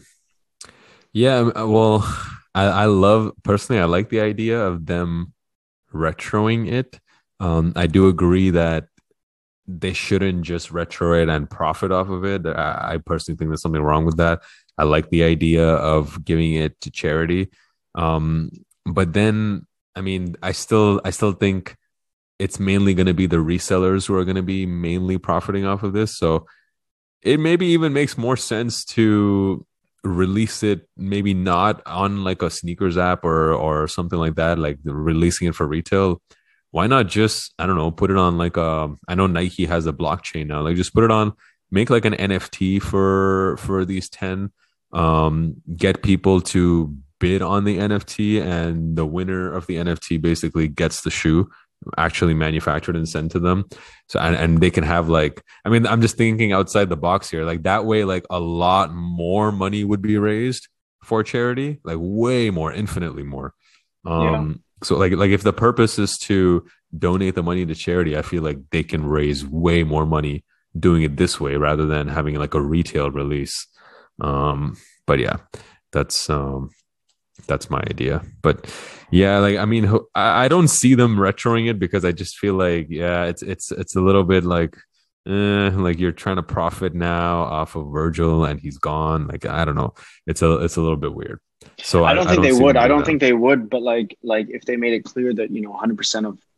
Yeah, well, I, I love, personally, I like the idea of them retroing it. Um, I do agree that they shouldn't just retro it and profit off of it. I, I personally think there's something wrong with that. I like the idea of giving it to charity. Um, but then, I mean, I still, I still think it's mainly going to be the resellers who are going to be mainly profiting off of this. So it maybe even makes more sense to release it, maybe not on like a sneakers app or or something like that, like releasing it for retail. Why not just, I don't know, put it on like a, I know Nike has a blockchain now, like just put it on, make like an N F T for for these ten, um get people to bid on the N F T, and the winner of the N F T basically gets the shoe actually manufactured and sent to them. So and, and they can have like, I mean, I'm just thinking outside the box here, like that way, like a lot more money would be raised for charity, like way more, infinitely more. Um yeah. So like like if the purpose is to donate the money to charity, I feel like they can raise way more money doing it this way rather than having like a retail release. Um but yeah, that's um that's my idea. But yeah, like I mean, I don't see them retroing it because I just feel like, yeah, it's it's it's a little bit like, eh, like you're trying to profit now off of Virgil and he's gone. Like I don't know, it's a it's a little bit weird. So I don't I, think I don't they would. I don't that. think they would. But like like if they made it clear that, you know, one hundred percent of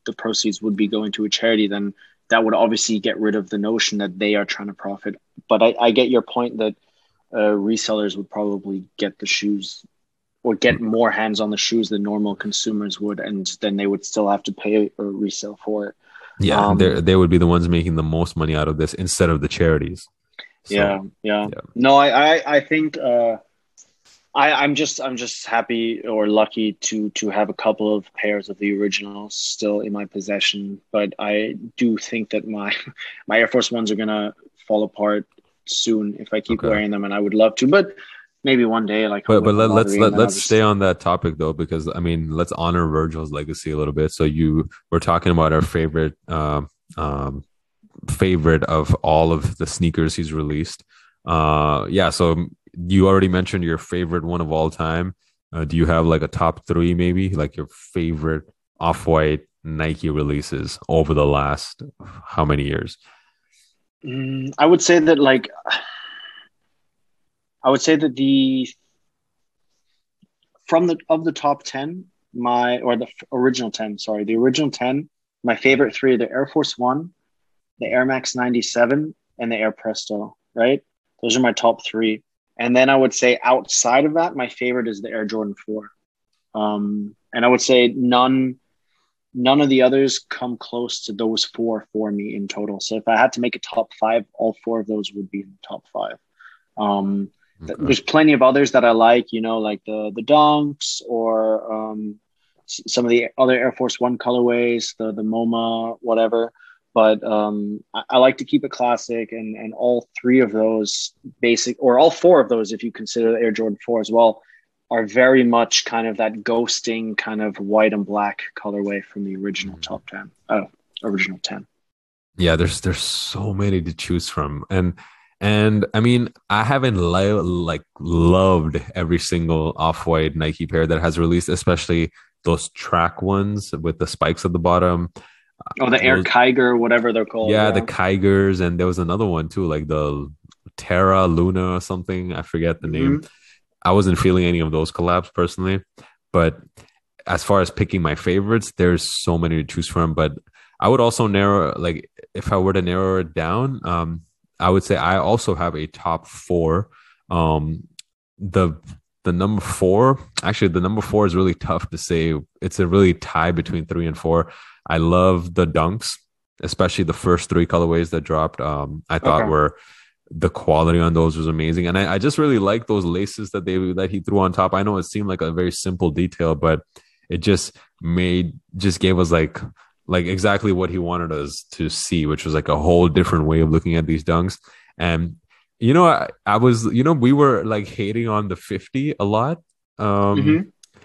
the proceeds would be going to a charity, then that would obviously get rid of the notion that they are trying to profit. But I, I get your point that uh, resellers would probably get the shoes or get more hands on the shoes than normal consumers would, and then they would still have to pay or resell for it. Yeah, Um, they they would be the ones making the most money out of this instead of the charities. So, yeah, yeah, yeah. No, I, I, I think uh, I, I'm just, I'm just happy or lucky to to have a couple of pairs of the originals still in my possession. But I do think that my my Air Force Ones are gonna fall apart soon if I keep Okay. wearing them, and I would love to, but maybe one day, like. But but let, let's let, let's just... stay on that topic though, because I mean, let's honor Virgil's legacy a little bit. So you we're talking about our favorite um um favorite of all of the sneakers he's released. Uh yeah, so you already mentioned your favorite one of all time. Uh, do you have like a top three, maybe like your favorite Off-White Nike releases over the last how many years? Mm, I would say that like I would say that the from the of the top ten, my or the original ten, sorry, the original ten, my favorite three are the Air Force One, the Air Max ninety-seven, and the Air Presto, right? Those are my top three. And then I would say outside of that, my favorite is the Air Jordan four. Um, and I would say none none of the others come close to those four for me in total. So if I had to make a top five, all four of those would be in the top five. Um, okay. There's plenty of others that I like, you know, like the the Dunks or um, some of the other Air Force One colorways, the the MoMA, whatever. But um, I, I like to keep it classic, and and all three of those basic, or all four of those, if you consider the Air Jordan four as well, are very much kind of that ghosting kind of white and black colorway from the original top ten. Oh, original ten. Yeah, there's there's so many to choose from, and and I mean, I haven't li- like loved every single Off-White Nike pair that has released, especially those track ones with the spikes at the bottom. Oh, the Air Kiger, whatever they're called. Yeah, yeah, the Kigers, and there was another one too, like the Terra Luna or something. I forget the Mm-hmm. name. I wasn't feeling any of those collabs personally, but as far as picking my favorites, there's so many to choose from. But I would also narrow, like if I were to narrow it down, um, I would say I also have a top four. Um, the the number four, actually, the number four is really tough to say. It's a really tie between three and four. I love the Dunks, especially the first three colorways that dropped. Um, I thought Okay. were the quality on those was amazing, and I, I just really like those laces that they that he threw on top. I know it seemed like a very simple detail, but it just made just gave us like like exactly what he wanted us to see, which was like a whole different way of looking at these Dunks. And you know, I, I was you know we were like hating on the fifty a lot, um, Mm-hmm.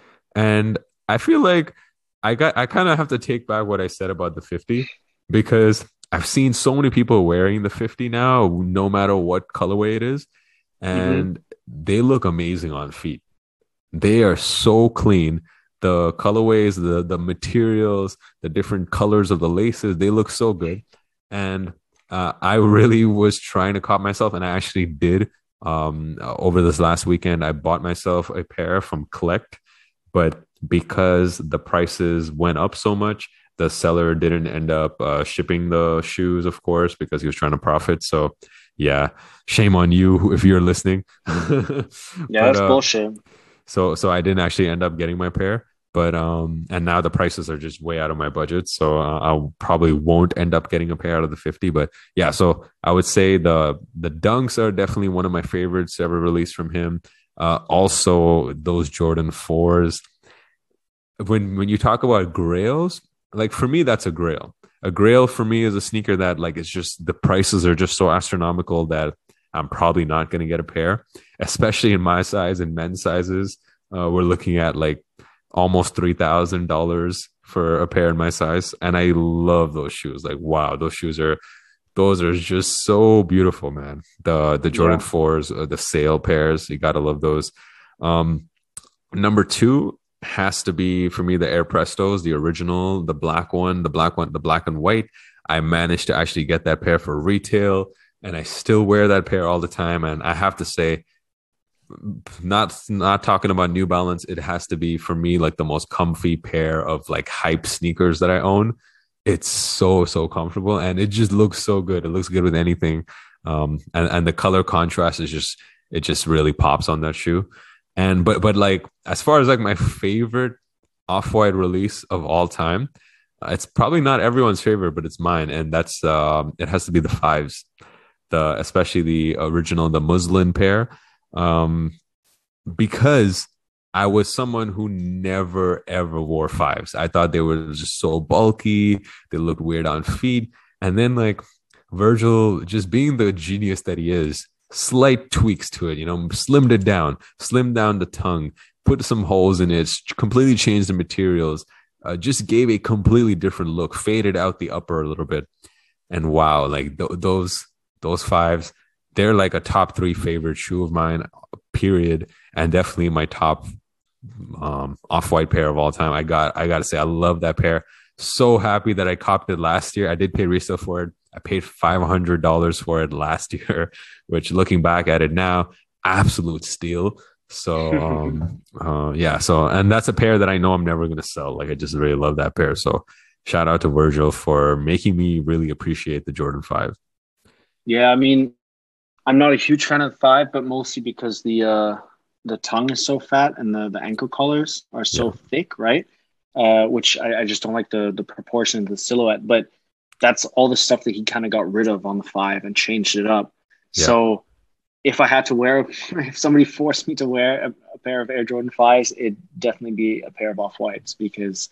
and I feel like I got I kind of have to take back what I said about the fifty, because I've seen so many people wearing the fifty now, no matter what colorway it is, and mm-hmm. they look amazing on feet. They are so clean. The colorways, the the materials, the different colors of the laces, they look so good. And uh, I really was trying to cop myself, and I actually did. Um, over this last weekend, I bought myself a pair from Collect, but because the prices went up so much, the seller didn't end up uh, shipping the shoes, of course, because he was trying to profit. So, yeah, shame on you if you're listening. Yeah, but, that's uh, bullshit. So, so I didn't actually end up getting my pair, but um, and now the prices are just way out of my budget. So uh, I probably won't end up getting a pair out of the fifty. But yeah, so I would say the the Dunks are definitely one of my favorites ever released from him. Uh, also, those Jordan fours. When when you talk about grails, like for me, that's a grail. A grail for me is a sneaker that like it's just the prices are just so astronomical that I'm probably not going to get a pair, especially in my size and men's sizes. Uh, we're looking at like almost three thousand dollars for a pair in my size. And I love those shoes. Like, wow, those shoes are, those are just so beautiful, man. The, the Jordan yeah. fours, uh, the sale pairs, you got to love those. Um, number two has to be for me, the Air Prestos, the original, the black one, the black one, the black and white. I managed to actually get that pair for retail, and I still wear that pair all the time. And I have to say, not not talking about New Balance, it has to be for me like the most comfy pair of like hype sneakers that I own. It's so so comfortable and it just looks so good. It looks good with anything, um, and and the color contrast is just it just really pops on that shoe. And but but like as far as like my favorite Off-White release of all time, uh, it's probably not everyone's favorite, but it's mine, and that's um, it has to be the fives, the especially the original, the muslin pair. Um, because I was someone who never ever wore fives. I thought they were just so bulky, they looked weird on feet. And then like Virgil, just being the genius that he is, slight tweaks to it, you know, slimmed it down, slimmed down the tongue, put some holes in it, completely changed the materials, uh, just gave a completely different look, faded out the upper a little bit. And wow, like th- those those fives, they're like a top three favorite shoe of mine, period, and definitely my top um, Off-White pair of all time. I got, I got to say, I love that pair. So happy that I copped it last year. I did pay resale for it. I paid five hundred dollars for it last year, which looking back at it now, absolute steal. So, um, uh, yeah. So, and that's a pair that I know I'm never going to sell. Like, I just really love that pair. So, shout out to Virgil for making me really appreciate the Jordan five. Yeah, I mean, I'm not a huge fan of the five, but mostly because the uh, the tongue is so fat and the, the ankle collars are so yeah. thick, right? Uh, which I, I just don't like the the proportion of the silhouette. But that's all the stuff that he kind of got rid of on the five and changed it up. Yeah. So if I had to wear, if somebody forced me to wear a, a pair of Air Jordan fives, it'd definitely be a pair of Off-Whites, because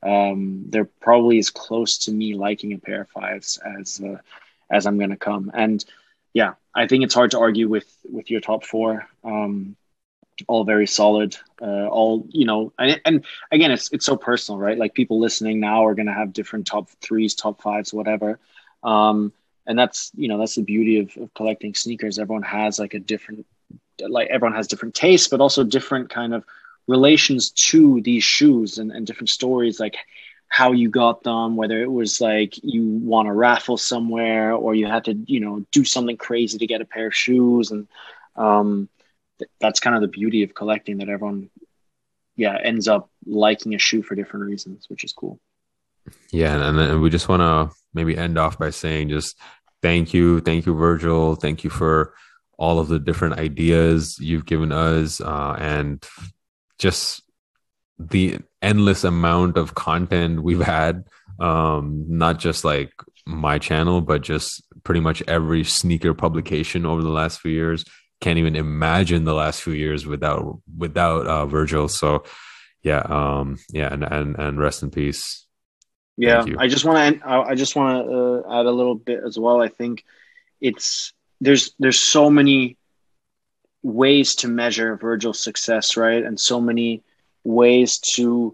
um, they're probably as close to me liking a pair of fives as uh, as I'm going to come. And yeah, I think it's hard to argue with with your top four. Um, all very solid. Uh, all, you know, and, and again, it's it's so personal, right? Like, people listening now are going to have different top threes, top fives, whatever. Um, and that's, you know, that's the beauty of, of collecting sneakers. Everyone has like a different, like everyone has different tastes, but also different kind of relations to these shoes, and, and different stories, like how you got them, whether it was like you won a raffle somewhere, or you had to, you know, do something crazy to get a pair of shoes. And um, th- that's kind of the beauty of collecting, that everyone, yeah, ends up liking a shoe for different reasons, which is cool. Yeah. And then we just want to maybe end off by saying just thank you. Thank you, Virgil. Thank you for all of the different ideas you've given us, uh, and just the endless amount of content we've had, um, not just like my channel, but just pretty much every sneaker publication over the last few years. Can't even imagine the last few years without without uh, Virgil. So yeah, um, yeah, and and and rest in peace. Yeah, I just want to I just want to uh, add a little bit as well. I think it's there's there's so many ways to measure Virgil's success, right? And so many ways to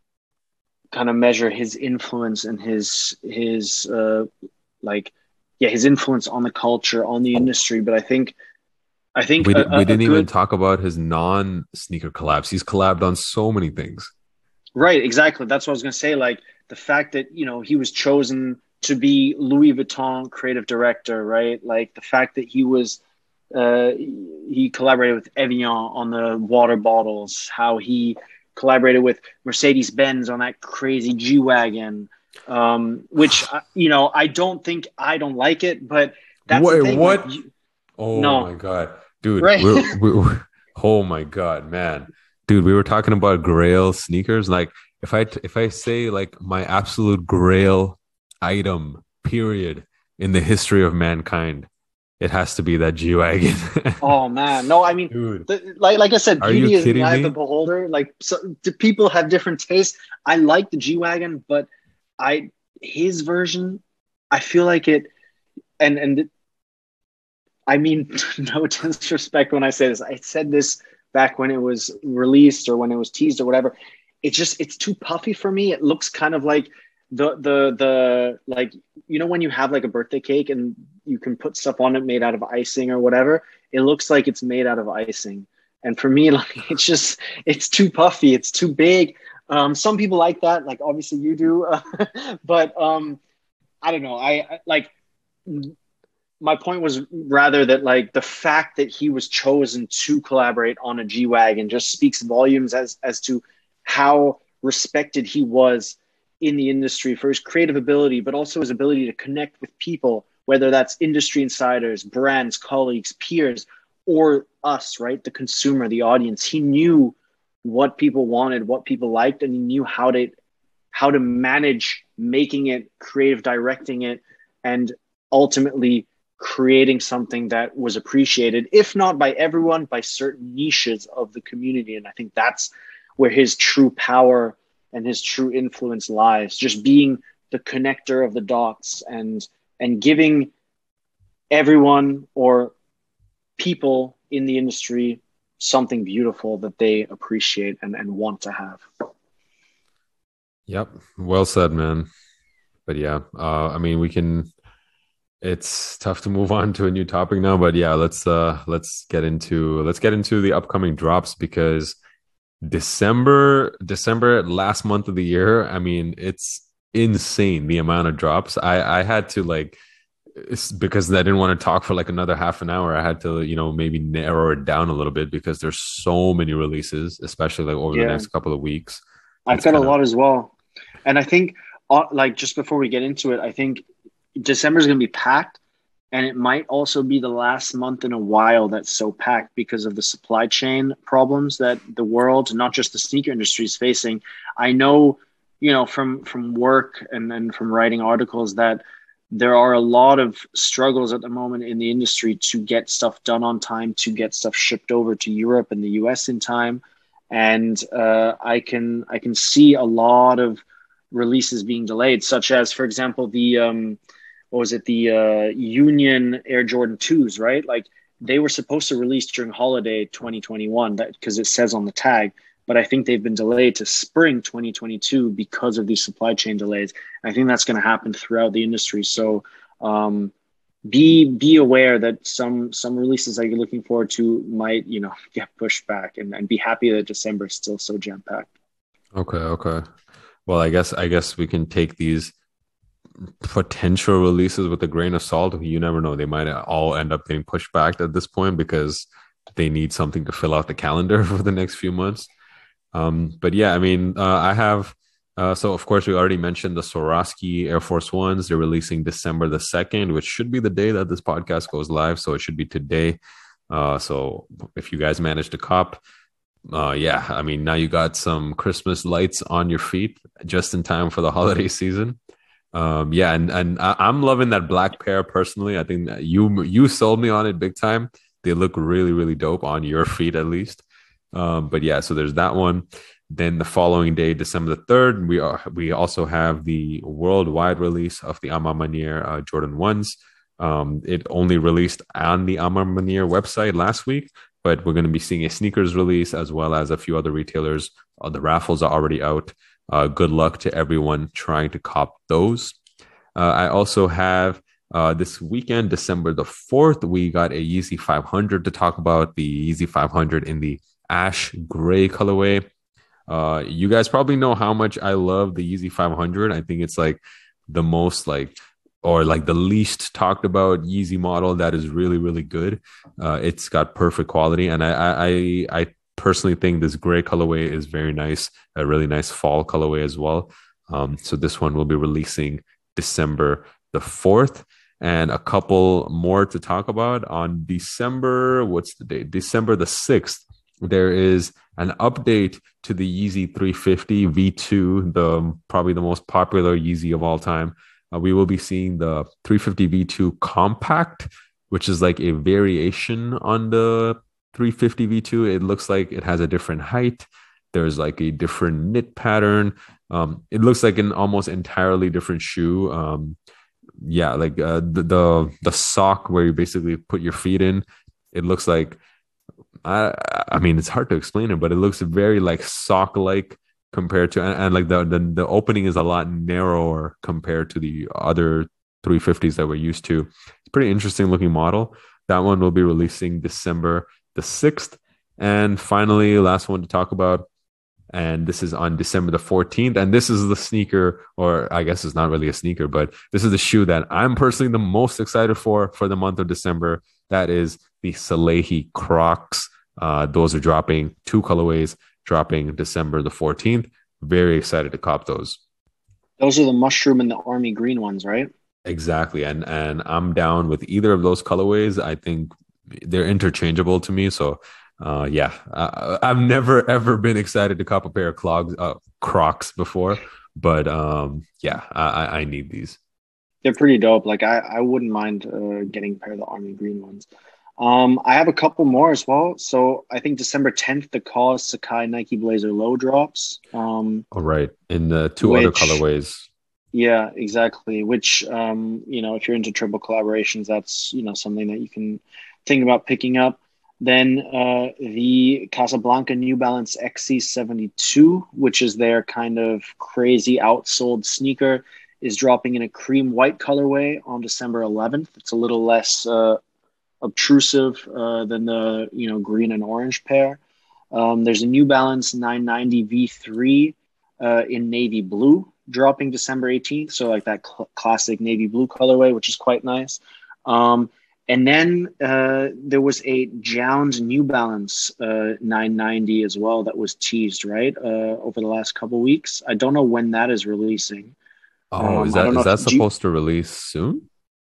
kind of measure his influence and his his uh, like yeah his influence on the culture, on the industry. But I think I think we, a, we didn't a even good, talk about his non-sneaker collabs. He's collabed on so many things. Right, exactly. That's what I was going to say. Like, the fact that, you know, he was chosen to be Louis Vuitton creative director, right? Like, the fact that he was, uh, he collaborated with Evian on the water bottles, how he collaborated with Mercedes-Benz on that crazy G-Wagon, um, which, you know, I don't think, I don't like it, but that's Wait, the thing. what? Like, you, oh no. my God. Dude, right. we're, we're, oh my God, man. Dude, we were talking about Grail sneakers. Like, if I if I say like my absolute Grail item, period, in the history of mankind, it has to be that G-Wagon. Oh man, no, I mean, dude, the, like like I said, beauty is in the eye of the beholder. Like, so, do people have different tastes? I like the G-Wagon, but I his version, I feel like it, and and I mean, no disrespect when I say this. I said this back when it was released or when it was teased or whatever. It's just, it's too puffy for me. It looks kind of like the, the, the, like, you know, when you have like a birthday cake and you can put stuff on it made out of icing or whatever, it looks like it's made out of icing. And for me, like, it's just, it's too puffy. It's too big. Um, some people like that. Like, obviously you do, uh, but um, I don't know. I, I like, my point was rather that like the fact that he was chosen to collaborate on a G-Wagon just speaks volumes as as to how respected he was in the industry for his creative ability, but also his ability to connect with people, whether that's industry insiders, brands, colleagues, peers, or us, right? The consumer, the audience. He knew what people wanted, what people liked, and he knew how to how to manage making it, creative directing it, and ultimately creating something that was appreciated, if not by everyone, by certain niches of the community. And I think that's where his true power and his true influence lies, just being the connector of the dots and and giving everyone or people in the industry something beautiful that they appreciate and, and want to have. Yep. Well said, man. But yeah, uh, I mean, we can, it's tough to move on to a new topic now, but yeah, let's, uh, let's get into, let's get into the upcoming drops, because December, December, last month of the year, I mean, it's insane the amount of drops. I, I had to like, it's because I didn't want to talk for like another half an hour. I had to, you know, maybe narrow it down a little bit because there's so many releases, especially like over Yeah. the next couple of weeks. I've It's got a kind of- lot as well. And I think, uh, like, just before we get into it, I think December is going to be packed. And it might also be the last month in a while that's so packed because of the supply chain problems that the world, not just the sneaker industry, is facing. I know, you know, from from work and then from writing articles that there are a lot of struggles at the moment in the industry to get stuff done on time, to get stuff shipped over to Europe and the U S in time. And uh, I can I can see a lot of releases being delayed, such as, for example, the um, what was it, the uh, Union Air Jordan twos, right? Like they were supposed to release during holiday twenty twenty-one, that because it says on the tag, but I think they've been delayed to spring twenty twenty-two because of these supply chain delays. I think that's going to happen throughout the industry. So um, be be aware that some some releases that you're looking forward to might, you know, get pushed back, and, and be happy that December is still so jam packed. Okay, okay. Well, I guess I guess we can take these potential releases with a grain of salt. You never know; they might all end up getting pushed back at this point because they need something to fill out the calendar for the next few months. Um, but yeah, I mean, uh, I have. Uh, so of course, we already mentioned the Swarovski Air Force Ones. They're releasing December the second, which should be the day that this podcast goes live. So it should be today. Uh, so if you guys managed to cop. Uh, yeah, I mean, now you got some Christmas lights on your feet just in time for the holiday season. Um, yeah, and and I, I'm loving that black pair personally. I think that you you sold me on it big time. They look really, really dope on your feet at least. Um, but yeah, so there's that one. Then the following day, December the third, we are we also have the worldwide release of the A Ma Maniére uh, Jordan ones. Um, it only released on the A Ma Maniére website last week, but we're going to be seeing a sneakers release as well as a few other retailers. Uh, the raffles are already out. Uh, good luck to everyone trying to cop those. Uh, I also have uh, this weekend, December the fourth, we got a Yeezy five hundred to talk about, the Yeezy five hundred in the ash gray colorway. Uh, you guys probably know how much I love the Yeezy five hundred. I think it's like the most like or like the least talked about Yeezy model that is really, really good. Uh, it's got perfect quality. And I, I, I personally think this gray colorway is very nice, a really nice fall colorway as well. Um, so this one will be releasing December the fourth, and a couple more to talk about on December. What's the date? December the sixth. There is an update to the Yeezy three fifty V two, the probably the most popular Yeezy of all time. Uh, we will be seeing the three fifty V two Compact, which is like a variation on the three fifty V two. It looks like it has a different height. There's like a different knit pattern. Um, it looks like an almost entirely different shoe. Um, yeah, like uh, the, the the sock where you basically put your feet in. It looks like, I I mean, it's hard to explain it, but it looks very like sock-like compared to, and, and like the, the the opening is a lot narrower compared to the other three fifties that we're used to. It's a pretty interesting looking model. That one will be releasing December the sixth. And finally, last one to talk about, And this is on December the fourteenth. And this is the sneaker, or I guess it's not really a sneaker, but this is the shoe that I'm personally the most excited for for the month of December. That is the Salehi Crocs. Uh, those are dropping, two colorways, dropping December the fourteenth. Very excited to cop those. Those are the mushroom and the army green ones, right? Exactly. And and I'm down with either of those colorways. I think they're interchangeable to me. So uh, yeah, I, I've never ever been excited to cop a pair of clogs, uh, Crocs before, but um, yeah, I, I need these. They're pretty dope. Like I, I wouldn't mind uh, getting a pair of the army green ones. Um, I have a couple more as well. So I think December tenth, the Cause Sakai Nike Blazer Low drops. Um, All right, in the two which, other colorways. Yeah, exactly. Which um, you know, if you're into triple collaborations, that's you know something that you can think about picking up. Then uh, the Casablanca New Balance X C seventy-two, which is their kind of crazy outsold sneaker, is dropping in a cream white colorway on December eleventh. It's a little less uh, obtrusive uh, than the you know green and orange pair. Um, there's a New Balance nine ninety V three uh, in navy blue dropping December eighteenth. So like that cl- classic navy blue colorway, which is quite nice. Um, And then uh, there was a Jounds New Balance uh, nine ninety as well that was teased, right, uh, over the last couple of weeks. I don't know when that is releasing. Oh, Um, is I that don't know is that if, do you- supposed to release soon?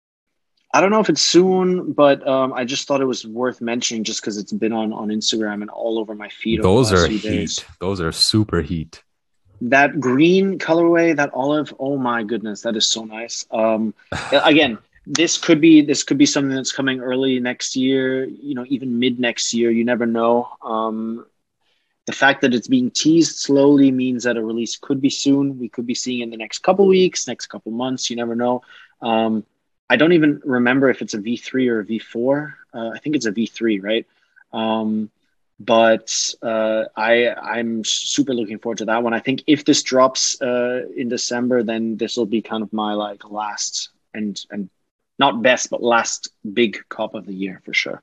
I don't know if it's soon, but um, I just thought it was worth mentioning just because it's been on, on Instagram and all over my feed over Those the last are few heat. days. Those are super heat. That green colorway, that olive, oh my goodness, that is so nice. Um, again, this could be this could be something that's coming early next year, you know, even mid next year. You never know. Um, the fact that it's being teased slowly means that a release could be soon. We could be seeing it in the next couple weeks, next couple months. You never know. Um, I don't even remember if it's a V three or a V four. Uh, I think it's a V three, right? Um, but uh, I I'm super looking forward to that one. I think if this drops uh, in December, then this will be kind of my like last and and not best, but last big cop of the year for sure.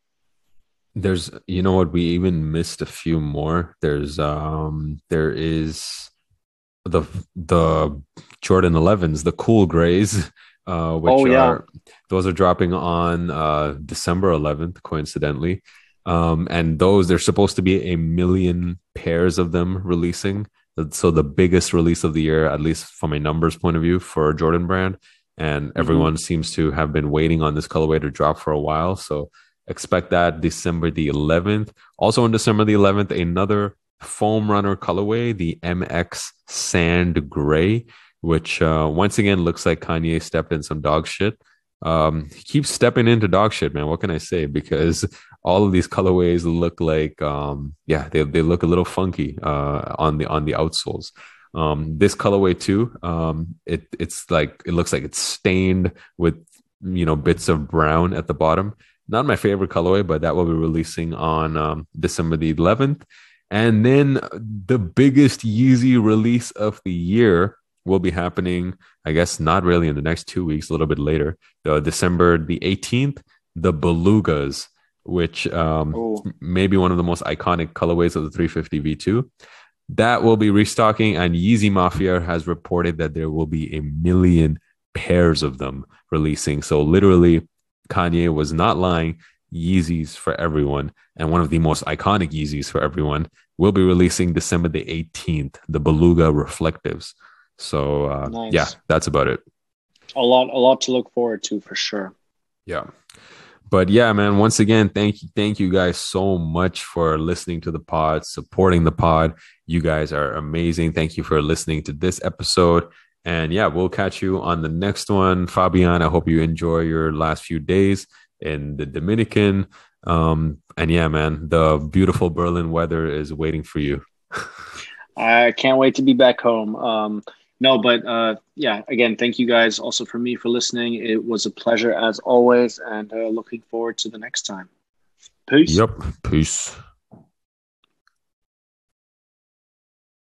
There's, you know what? We even missed a few more. There's, um, there is the the Jordan elevens, the cool grays, uh, which Oh, yeah. are those are dropping on uh December eleventh, coincidentally. Um, and those they're supposed to be a million pairs of them releasing. So the biggest release of the year, at least from a numbers point of view, for Jordan brand. And everyone mm-hmm. seems to have been waiting on this colorway to drop for a while. So expect that December the eleventh. Also on December the eleventh, another foam runner colorway, the M X Sand Gray, which uh, once again looks like Kanye stepped in some dog shit. Um, he keeps stepping into dog shit, man. What can I say? Because all of these colorways look like, um, yeah, they they look a little funky uh, on the on the outsoles. Um, this colorway too, um, it it's like it looks like it's stained with you know bits of brown at the bottom. Not my favorite colorway, but that will be releasing on um, December the eleventh. And then the biggest Yeezy release of the year will be happening, I guess, not really in the next two weeks, a little bit later. The December the eighteenth, the Belugas, which um, Oh. may be one of the most iconic colorways of the three fifty V two. That will be restocking, and Yeezy Mafia has reported that there will be a million pairs of them releasing. So literally, Kanye was not lying. Yeezys for everyone, and one of the most iconic Yeezys for everyone, will be releasing December the eighteenth, the Beluga Reflectives. So uh, Nice. yeah, that's about it. A lot, a lot to look forward to for sure. Yeah. But yeah, man, once again, thank you. Thank you guys so much for listening to the pod, supporting the pod. You guys are amazing. Thank you for listening to this episode. And yeah, we'll catch you on the next one. Fabian, I hope you enjoy your last few days in the Dominican. Um, and yeah, man, the beautiful Berlin weather is waiting for you. I can't wait to be back home. Um, no, but uh, yeah, again, thank you guys also for me for listening. It was a pleasure as always, and uh, looking forward to the next time. Peace. Yep. Peace.